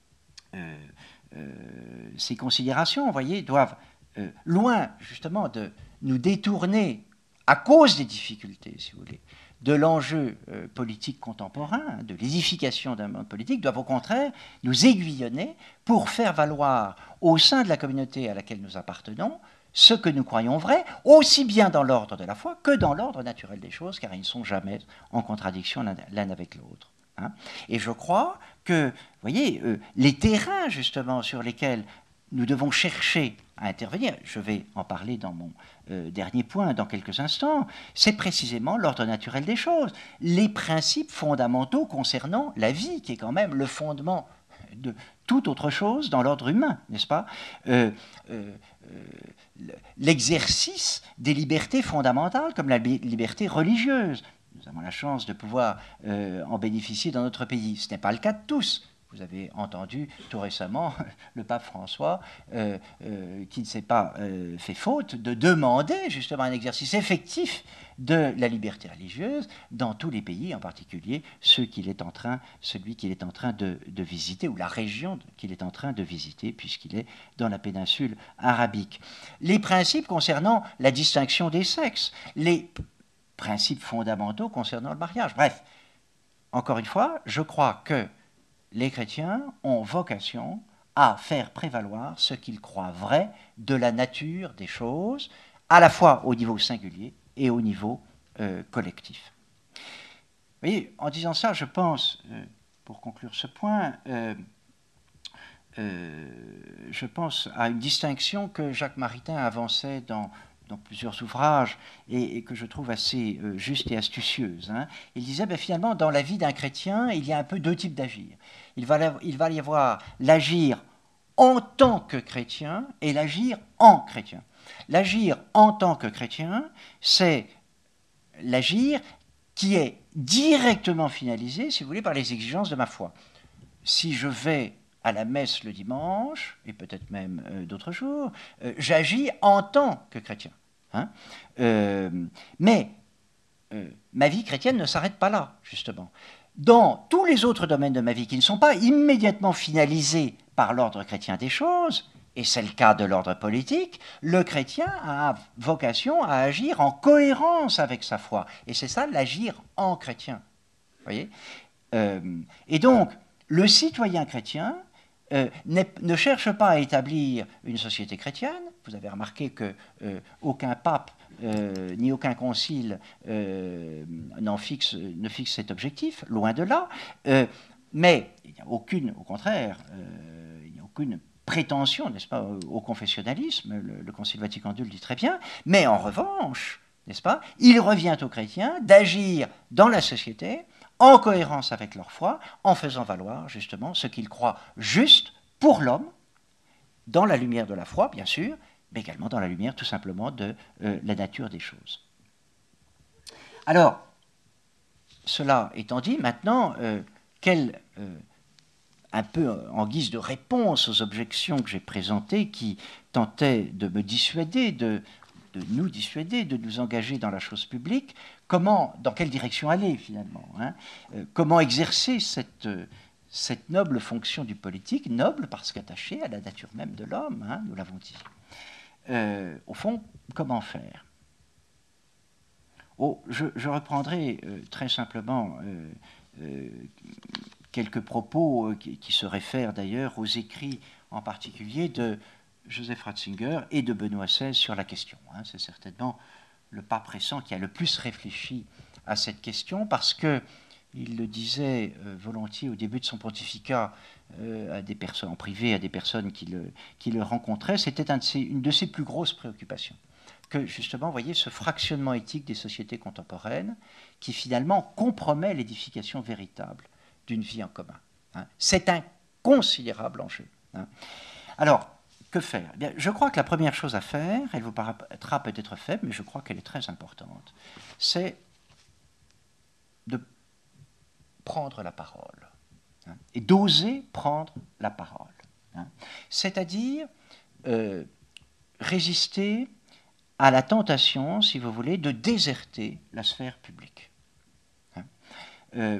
Euh, euh, ces considérations, vous voyez, doivent, euh, loin justement de nous détourner, à cause des difficultés, si vous voulez, de l'enjeu euh, politique contemporain, de l'édification d'un monde politique, doivent au contraire nous aiguillonner pour faire valoir au sein de la communauté à laquelle nous appartenons ce que nous croyons vrai, aussi bien dans l'ordre de la foi que dans l'ordre naturel des choses, car ils ne sont jamais en contradiction l'un avec l'autre. Hein. Et je crois que, vous voyez, euh, les terrains justement sur lesquels nous devons chercher à intervenir, je vais en parler dans mon euh, dernier point dans quelques instants, c'est précisément l'ordre naturel des choses, les principes fondamentaux concernant la vie, qui est quand même le fondement de toute autre chose dans l'ordre humain, n'est-ce pas? euh, euh, euh, L'exercice des libertés fondamentales, comme la liberté religieuse. Nous avons la chance de pouvoir euh, en bénéficier dans notre pays. Ce n'est pas le cas de tous. Vous avez entendu tout récemment le pape François, euh, euh, qui ne s'est pas euh, fait faute, de demander justement un exercice effectif de la liberté religieuse dans tous les pays, en particulier ceux qu'il est en train, celui qu'il est en train de, de visiter, ou la région qu'il est en train de visiter, puisqu'il est dans la péninsule arabique. Les principes concernant la distinction des sexes, les principes fondamentaux concernant le mariage. Bref, encore une fois, je crois que les chrétiens ont vocation à faire prévaloir ce qu'ils croient vrai de la nature des choses, à la fois au niveau singulier et au niveau euh, collectif. Vous voyez, en disant ça, je pense, euh, pour conclure ce point, euh, euh, je pense à une distinction que Jacques Maritain avançait dans dans plusieurs ouvrages, et, et que je trouve assez euh, juste et astucieuse. Hein. Il disait, ben, finalement, dans la vie d'un chrétien, il y a un peu deux types d'agir. Il va, il va y avoir l'agir en tant que chrétien et l'agir en chrétien. L'agir en tant que chrétien, c'est l'agir qui est directement finalisé, si vous voulez, par les exigences de ma foi. Si je vais à la messe le dimanche, et peut-être même euh, d'autres jours, euh, j'agis en tant que chrétien. Hein. Euh, mais euh, ma vie chrétienne ne s'arrête pas là, justement. Dans tous les autres domaines de ma vie qui ne sont pas immédiatement finalisés par l'ordre chrétien des choses, et c'est le cas de l'ordre politique, le chrétien a vocation à agir en cohérence avec sa foi. Et c'est ça, l'agir en chrétien. Vous voyez ? euh, Et donc, le citoyen chrétien Euh, ne cherche pas à établir une société chrétienne. Vous avez remarqué qu'aucun euh, pape euh, ni aucun concile euh, n'en fixe, ne fixe cet objectif, loin de là. Euh, mais il n'y a aucune, au contraire, euh, il n'y a aucune prétention, n'est-ce pas, au, au confessionnalisme. Le, le Concile Vatican deux le dit très bien. Mais en revanche, n'est-ce pas, il revient aux chrétiens d'agir dans la société en cohérence avec leur foi, en faisant valoir justement ce qu'ils croient juste pour l'homme, dans la lumière de la foi, bien sûr, mais également dans la lumière tout simplement de euh, la nature des choses. Alors, cela étant dit, maintenant, euh, quelle euh, un peu en guise de réponse aux objections que j'ai présentées, qui tentaient de me dissuader, de, de nous dissuader, de nous engager dans la chose publique, comment, dans quelle direction aller finalement, hein, euh, comment exercer cette, euh, cette noble fonction du politique, noble parce qu'attachée à la nature même de l'homme, hein, nous l'avons dit. Euh, au fond, comment faire? Oh, je, je reprendrai euh, très simplement euh, euh, quelques propos euh, qui, qui se réfèrent d'ailleurs aux écrits en particulier de Joseph Ratzinger et de Benoît seize sur la question. Hein. C'est certainement le pape récent qui a le plus réfléchi à cette question parce que il le disait euh, volontiers au début de son pontificat euh, à des personnes en privé, à des personnes qui le, qui le rencontraient, c'était un de ses, une de ses plus grosses préoccupations. Que justement, vous voyez, ce fractionnement éthique des sociétés contemporaines qui finalement compromet l'édification véritable d'une vie en commun. Hein. C'est un considérable enjeu. Hein. Alors, que faire? Eh bien, je crois que la première chose à faire, elle vous paraîtra peut-être faible, mais je crois qu'elle est très importante, c'est de prendre la parole, hein, et d'oser prendre la parole. Hein. C'est-à-dire euh, résister à la tentation, si vous voulez, de déserter la sphère publique. Hein. Euh,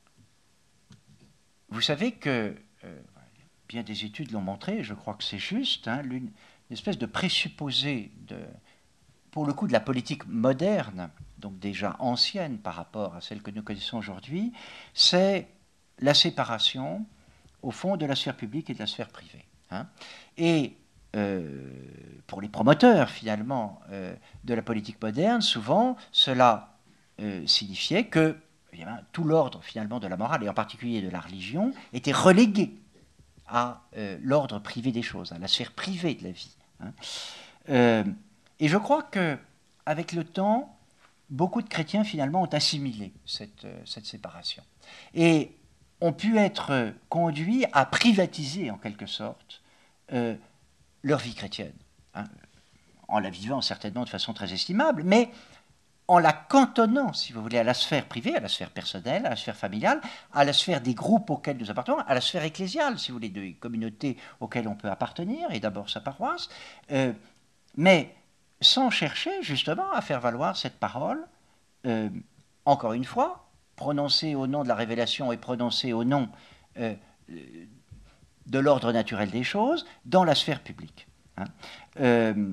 vous savez que, euh, bien des études l'ont montré, je crois que c'est juste, hein, une espèce de présupposé, de, pour le coup, de la politique moderne, donc déjà ancienne par rapport à celle que nous connaissons aujourd'hui, c'est la séparation, au fond, de la sphère publique et de la sphère privée. Hein. Et euh, pour les promoteurs, finalement, euh, de la politique moderne, souvent, cela euh, signifiait que eh bien, tout l'ordre, finalement, de la morale, et en particulier de la religion, était relégué à euh, l'ordre privé des choses, à la sphère privée de la vie. Hein. Euh, et je crois qu'avec le temps, beaucoup de chrétiens, finalement, ont assimilé cette, euh, cette séparation. Et ont pu être conduits à privatiser, en quelque sorte, euh, leur vie chrétienne, hein, en la vivant certainement de façon très estimable, mais en la cantonnant, si vous voulez, à la sphère privée, à la sphère personnelle, à la sphère familiale, à la sphère des groupes auxquels nous appartenons, à la sphère ecclésiale, si vous voulez, des communautés auxquelles on peut appartenir, et d'abord sa paroisse, euh, mais sans chercher justement à faire valoir cette parole, euh, encore une fois, prononcée au nom de la révélation et prononcée au nom euh, de l'ordre naturel des choses, dans la sphère publique. Hein. Euh,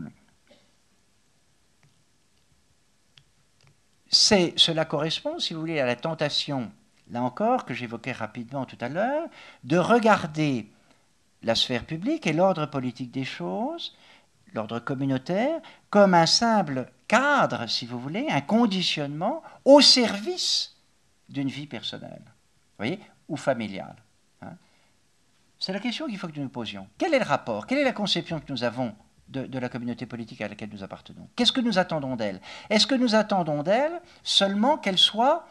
C'est, cela correspond, si vous voulez, à la tentation, là encore, que j'évoquais rapidement tout à l'heure, de regarder la sphère publique et l'ordre politique des choses, l'ordre communautaire, comme un simple cadre, si vous voulez, un conditionnement au service d'une vie personnelle, vous voyez, ou familiale. Hein. C'est la question qu'il faut que nous nous posions. Quel est le rapport? Quelle est la conception que nous avons De, de la communauté politique à laquelle nous appartenons? Qu'est-ce que nous attendons d'elle? Est-ce que nous attendons d'elle seulement qu'elle soit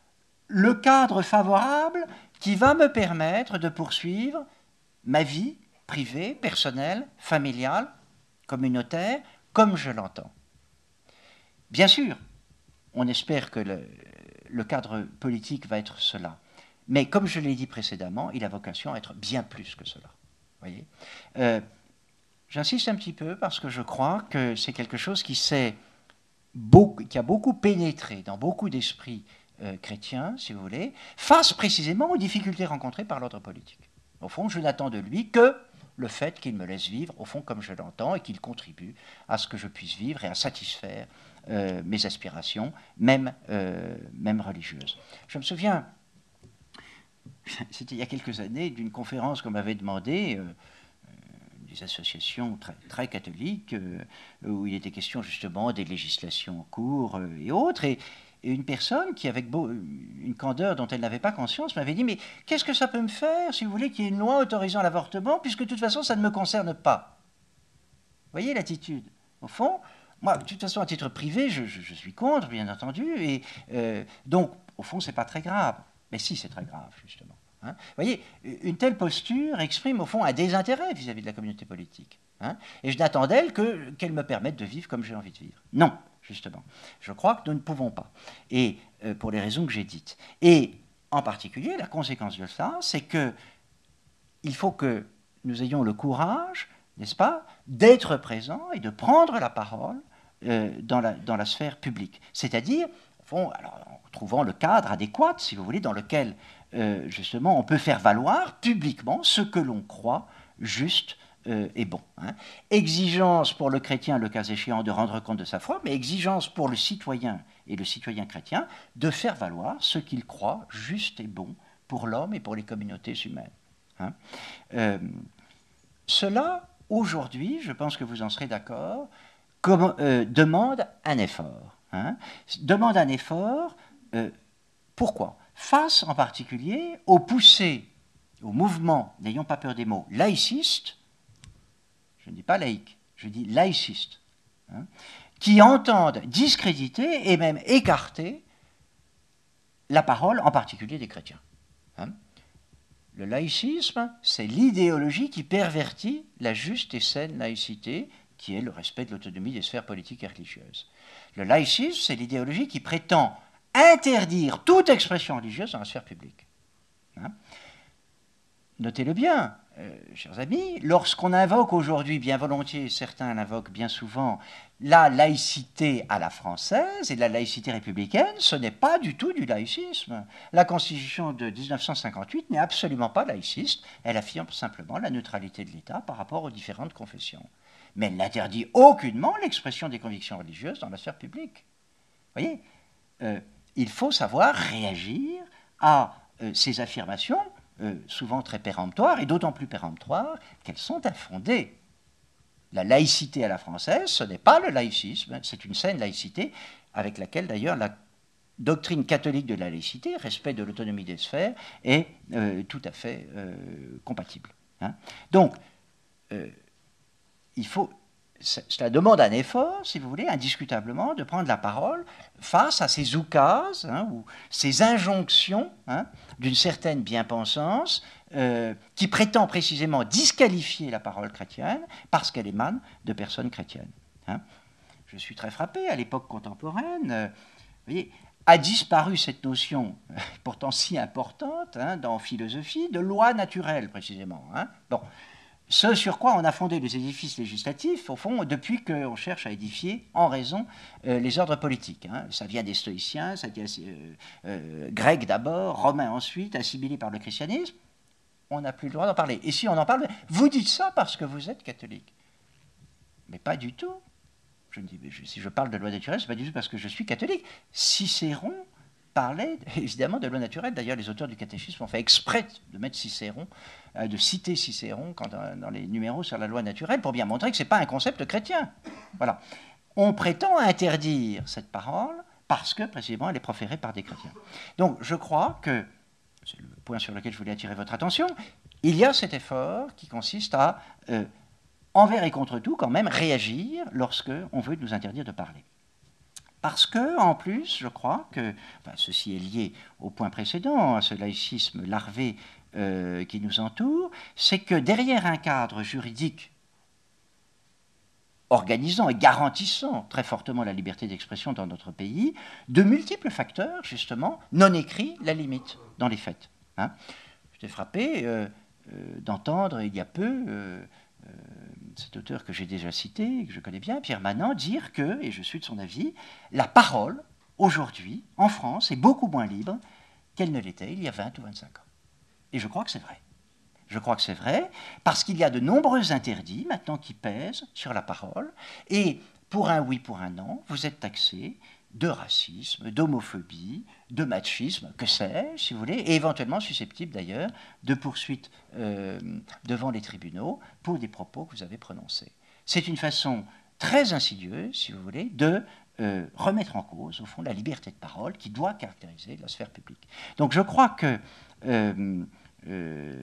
le cadre favorable qui va me permettre de poursuivre ma vie privée, personnelle, familiale, communautaire, comme je l'entends? Bien sûr, on espère que le, le cadre politique va être cela. Mais comme je l'ai dit précédemment, il a vocation à être bien plus que cela. Voyez euh, J'insiste un petit peu parce que je crois que c'est quelque chose qui, beaucoup, qui a beaucoup pénétré dans beaucoup d'esprits euh, chrétiens, si vous voulez, face précisément aux difficultés rencontrées par l'ordre politique. Au fond, je n'attends de lui que le fait qu'il me laisse vivre, au fond, comme je l'entends, et qu'il contribue à ce que je puisse vivre et à satisfaire euh, mes aspirations, même, euh, même religieuses. Je me souviens, c'était il y a quelques années, d'une conférence qu'on m'avait demandé, euh, des associations très, très catholiques, euh, où il était question justement des législations en cours euh, et autres, et, et une personne qui, avec beau, une candeur dont elle n'avait pas conscience, m'avait dit « Mais qu'est-ce que ça peut me faire, si vous voulez, qu'il y ait une loi autorisant l'avortement, puisque de toute façon, ça ne me concerne pas ?» Vous voyez l'attitude? Au fond, moi, de toute façon, à titre privé, je, je, je suis contre, bien entendu, et euh, donc, au fond, c'est pas très grave. Mais si, c'est très grave, justement. Hein. Vous voyez, une telle posture exprime au fond un désintérêt vis-à-vis de la communauté politique. Hein. Et je n'attends d'elle que, qu'elle me permette de vivre comme j'ai envie de vivre. Non, justement. Je crois que nous ne pouvons pas. Et euh, pour les raisons que j'ai dites. Et en particulier, la conséquence de ça, c'est que il faut que nous ayons le courage, n'est-ce pas, d'être présents et de prendre la parole euh, dans, la, dans la sphère publique. C'est-à-dire, au fond, alors, en trouvant le cadre adéquat, si vous voulez, dans lequel, euh, justement, on peut faire valoir publiquement ce que l'on croit juste euh, et bon. Hein. Exigence pour le chrétien, le cas échéant, de rendre compte de sa foi, mais exigence pour le citoyen et le citoyen chrétien de faire valoir ce qu'il croit juste et bon pour l'homme et pour les communautés humaines. Hein. Euh, cela, aujourd'hui, je pense que vous en serez d'accord, comme, euh, demande un effort. Hein. Demande un effort, euh, pourquoi? Face en particulier aux poussées, aux mouvements, n'ayons pas peur des mots, laïcistes, je ne dis pas laïque, je dis laïcistes, hein, qui entendent discréditer et même écarter la parole, en particulier des chrétiens. Hein. Le laïcisme, c'est l'idéologie qui pervertit la juste et saine laïcité, qui est le respect de l'autonomie des sphères politiques et religieuses. Le laïcisme, c'est l'idéologie qui prétend interdire toute expression religieuse dans la sphère publique. Hein. Notez-le bien, euh, chers amis, lorsqu'on invoque aujourd'hui, bien volontiers, certains l'invoquent bien souvent, la laïcité à la française et la laïcité républicaine, ce n'est pas du tout du laïcisme. La Constitution de mille neuf cent cinquante-huit n'est absolument pas laïciste, elle affirme simplement la neutralité de l'État par rapport aux différentes confessions. Mais elle n'interdit aucunement l'expression des convictions religieuses dans la sphère publique. Vous voyez, euh, il faut savoir réagir à euh, ces affirmations, euh, souvent très péremptoires, et d'autant plus péremptoires qu'elles sont infondées. La laïcité à la française, ce n'est pas le laïcisme, c'est une saine laïcité avec laquelle d'ailleurs la doctrine catholique de la laïcité, respect de l'autonomie des sphères, est euh, tout à fait euh, compatible. Hein. Donc, euh, il faut, cela demande un effort, si vous voulez, indiscutablement, de prendre la parole face à ces oukases, hein, ou ces injonctions, hein, d'une certaine bien-pensance euh, qui prétend précisément disqualifier la parole chrétienne parce qu'elle émane de personnes chrétiennes. Hein. Je suis très frappé, à l'époque contemporaine, euh, vous voyez, a disparu cette notion, euh, pourtant si importante, hein, dans philosophie, de loi naturelle, précisément. Hein. Bon. Ce sur quoi on a fondé les édifices législatifs, au fond, depuis qu'on cherche à édifier en raison euh, les ordres politiques. Hein. Ça vient des stoïciens, ça vient euh, euh, grecs d'abord, romains ensuite, assimilés par le christianisme. On n'a plus le droit d'en parler. Et si on en parle, vous dites ça parce que vous êtes catholique. Mais pas du tout. Je ne dis, je, si je parle de loi naturelle, ce n'est pas du tout parce que je suis catholique. Cicéron parlait évidemment de loi naturelle. D'ailleurs, les auteurs du catéchisme ont fait exprès de mettre Cicéron, euh, de citer Cicéron quand, dans, dans les numéros sur la loi naturelle pour bien montrer que ce n'est pas un concept chrétien. Voilà. On prétend interdire cette parole parce que, précisément, elle est proférée par des chrétiens. Donc, je crois que, c'est le point sur lequel je voulais attirer votre attention, il y a cet effort qui consiste à, euh, envers et contre tout, quand même, réagir lorsque on veut nous interdire de parler. Parce que, en plus, je crois que, enfin, ceci est lié au point précédent, à ce laïcisme larvé euh, qui nous entoure, c'est que derrière un cadre juridique organisant et garantissant très fortement la liberté d'expression dans notre pays, de multiples facteurs, justement, non écrits, la limitent dans les faits. Hein. J'étais frappé euh, euh, d'entendre il y a peu euh, euh, cet auteur que j'ai déjà cité, que je connais bien, Pierre Manant, dire que, et je suis de son avis, la parole, aujourd'hui, en France, est beaucoup moins libre qu'elle ne l'était il y a vingt ou vingt-cinq ans. Et je crois que c'est vrai. Je crois que c'est vrai, parce qu'il y a de nombreux interdits maintenant qui pèsent sur la parole, et pour un oui, pour un non, vous êtes taxé de racisme, d'homophobie, de machisme, que sais-je, si vous voulez, et éventuellement susceptible d'ailleurs de poursuites euh, devant les tribunaux pour des propos que vous avez prononcés. C'est une façon très insidieuse, si vous voulez, de euh, remettre en cause, au fond, la liberté de parole qui doit caractériser la sphère publique. Donc je crois que... Euh, euh,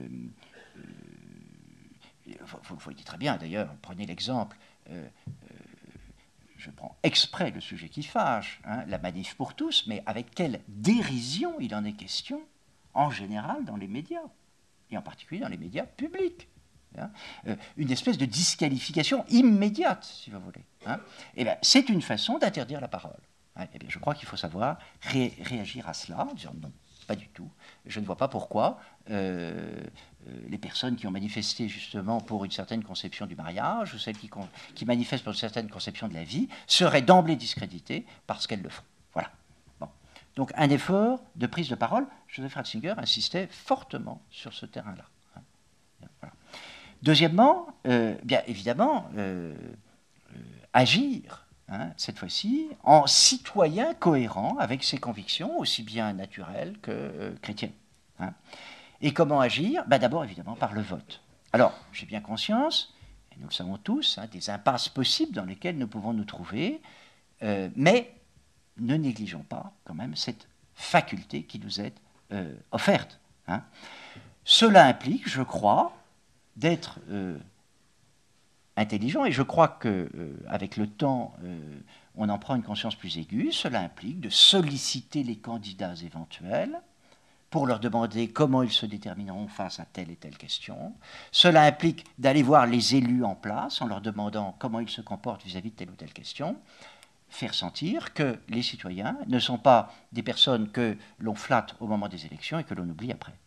Vous, vous le voyez très bien, d'ailleurs, prenez l'exemple, euh, euh, je prends exprès le sujet qui fâche, hein, la manif pour tous, mais avec quelle dérision il en est question, en général, dans les médias, et en particulier dans les médias publics. Hein, euh, une espèce de disqualification immédiate, si vous voulez. Hein, et bien, c'est une façon d'interdire la parole. Hein, et bien, je crois qu'il faut savoir ré réagir à cela en disant non. pas du tout. Je ne vois pas pourquoi euh, les personnes qui ont manifesté justement pour une certaine conception du mariage ou celles qui, qui manifestent pour une certaine conception de la vie seraient d'emblée discréditées parce qu'elles le font. Voilà. Bon. Donc un effort de prise de parole. Joseph Ratzinger insistait fortement sur ce terrain-là. Voilà. Deuxièmement, euh, bien évidemment, euh, euh, agir, hein, cette fois-ci, en citoyen cohérent avec ses convictions, aussi bien naturelles que euh, chrétiennes. Hein. Et comment agir? Ben, d'abord, évidemment, par le vote. Alors, j'ai bien conscience, et nous le savons tous, hein, des impasses possibles dans lesquelles nous pouvons nous trouver, euh, mais ne négligeons pas quand même cette faculté qui nous est euh, offerte. Hein. Cela implique, je crois, d'être euh, intelligent, et je crois qu'avec euh, le temps, euh, on en prend une conscience plus aiguë. Cela implique de solliciter les candidats éventuels pour leur demander comment ils se détermineront face à telle et telle question. Cela implique d'aller voir les élus en place en leur demandant comment ils se comportent vis-à-vis de telle ou telle question. Faire sentir que les citoyens ne sont pas des personnes que l'on flatte au moment des élections et que l'on oublie après.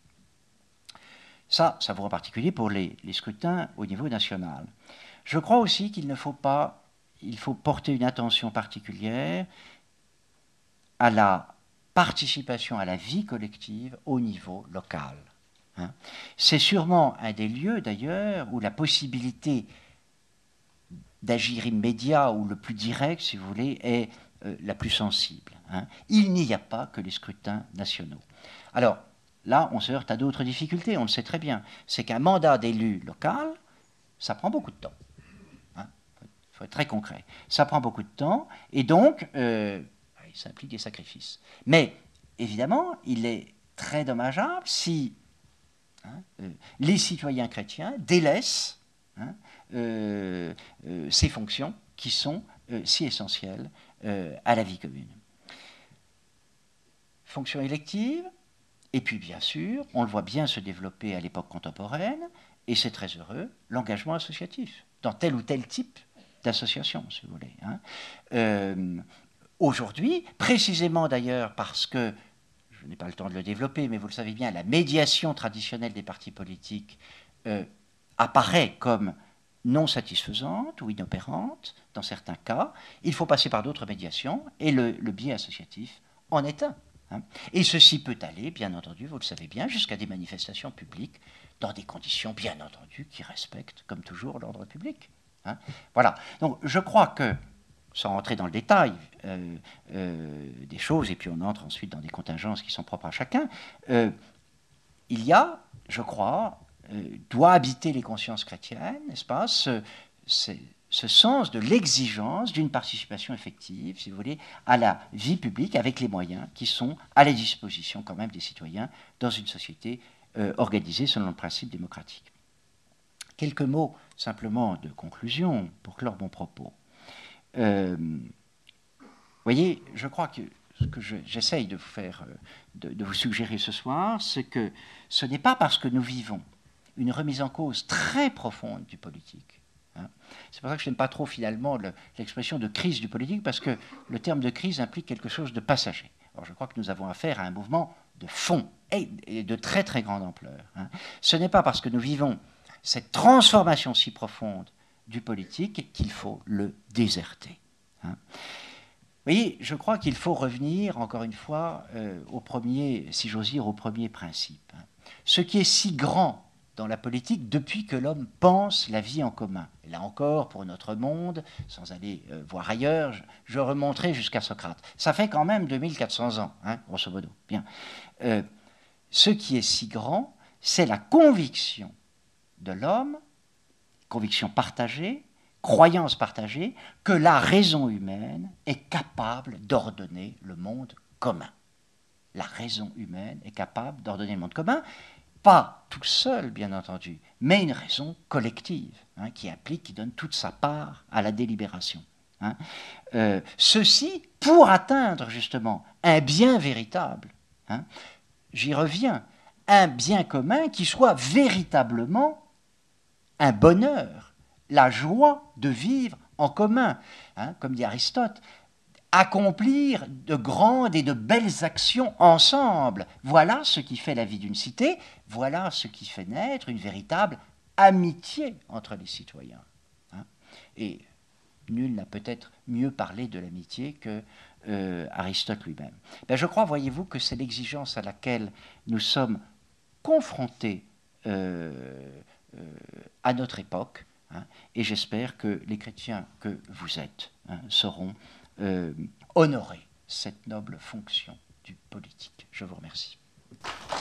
Ça, ça vaut en particulier pour les, les scrutins au niveau national. Je crois aussi qu'il ne faut pas, il faut porter une attention particulière à la participation à la vie collective au niveau local. Hein. C'est sûrement un des lieux, d'ailleurs, où la possibilité d'agir immédiat ou le plus direct, si vous voulez, est euh, la plus sensible. Hein. Il n'y a pas que les scrutins nationaux. Alors, là, on se heurte à d'autres difficultés, on le sait très bien. C'est qu'un mandat d'élu local, ça prend beaucoup de temps. Il hein. faut, faut être très concret. Ça prend beaucoup de temps, et donc, euh, ça implique des sacrifices. Mais, évidemment, il est très dommageable si hein, euh, les citoyens chrétiens délaissent hein, euh, euh, ces fonctions qui sont euh, si essentielles euh, à la vie commune. Fonctions électives, et puis bien sûr, on le voit bien se développer à l'époque contemporaine, et c'est très heureux, l'engagement associatif, dans tel ou tel type d'association, si vous voulez. Hein. Euh, Aujourd'hui, précisément d'ailleurs parce que, je n'ai pas le temps de le développer, mais vous le savez bien, la médiation traditionnelle des partis politiques euh, apparaît comme non satisfaisante ou inopérante dans certains cas. Il faut passer par d'autres médiations, et le, le biais associatif en est un. Hein. Et ceci peut aller, bien entendu, vous le savez bien, jusqu'à des manifestations publiques, dans des conditions, bien entendu, qui respectent, comme toujours, l'ordre public. Hein. Voilà. Donc, je crois que, sans rentrer dans le détail euh, euh, des choses, et puis on entre ensuite dans des contingences qui sont propres à chacun, euh, il y a, je crois, euh, doit habiter les consciences chrétiennes, n'est-ce pas, ce, ce, ce sens de l'exigence d'une participation effective, si vous voulez, à la vie publique avec les moyens qui sont à la disposition quand même des citoyens dans une société euh, organisée selon le principe démocratique. Quelques mots simplement de conclusion pour clore mon propos. Euh, vous voyez, je crois que ce que je, j'essaye de vous faire, de, de vous suggérer ce soir, c'est que ce n'est pas parce que nous vivons une remise en cause très profonde du politique. Hein. C'est pour ça que je n'aime pas trop finalement le, l'expression de crise du politique, parce que le terme de crise implique quelque chose de passager. Alors je crois que nous avons affaire à un mouvement de fond et, et de très très grande ampleur. Hein. Ce n'est pas parce que nous vivons cette transformation si profonde du politique qu'il faut le déserter. Hein. Vous voyez, je crois qu'il faut revenir, encore une fois, euh, au premier, si j'ose dire, au premier principe. Hein. Ce qui est si grand dans la politique depuis que l'homme pense la vie en commun. Et là encore, pour notre monde, sans aller euh, voir ailleurs, je, je remonterai jusqu'à Socrate. Ça fait quand même deux mille quatre cents ans, hein, grosso modo. Bien. Euh, ce qui est si grand, c'est la conviction de l'homme, conviction partagée, croyance partagée, que la raison humaine est capable d'ordonner le monde commun. La raison humaine est capable d'ordonner le monde commun, pas tout seul, bien entendu, mais une raison collective, hein, qui implique, qui donne toute sa part à la délibération. Hein. Euh, ceci pour atteindre justement un bien véritable. Hein. J'y reviens, un bien commun qui soit véritablement un bonheur, la joie de vivre en commun. Hein, comme dit Aristote, accomplir de grandes et de belles actions ensemble. Voilà ce qui fait la vie d'une cité, voilà ce qui fait naître une véritable amitié entre les citoyens. Hein. Et nul n'a peut-être mieux parlé de l'amitié que euh, Aristote lui-même. Ben, je crois, voyez-vous, que c'est l'exigence à laquelle nous sommes confrontés euh, euh, à notre époque, hein, et j'espère que les chrétiens que vous êtes hein, sauront euh, honorer cette noble fonction du politique. Je vous remercie.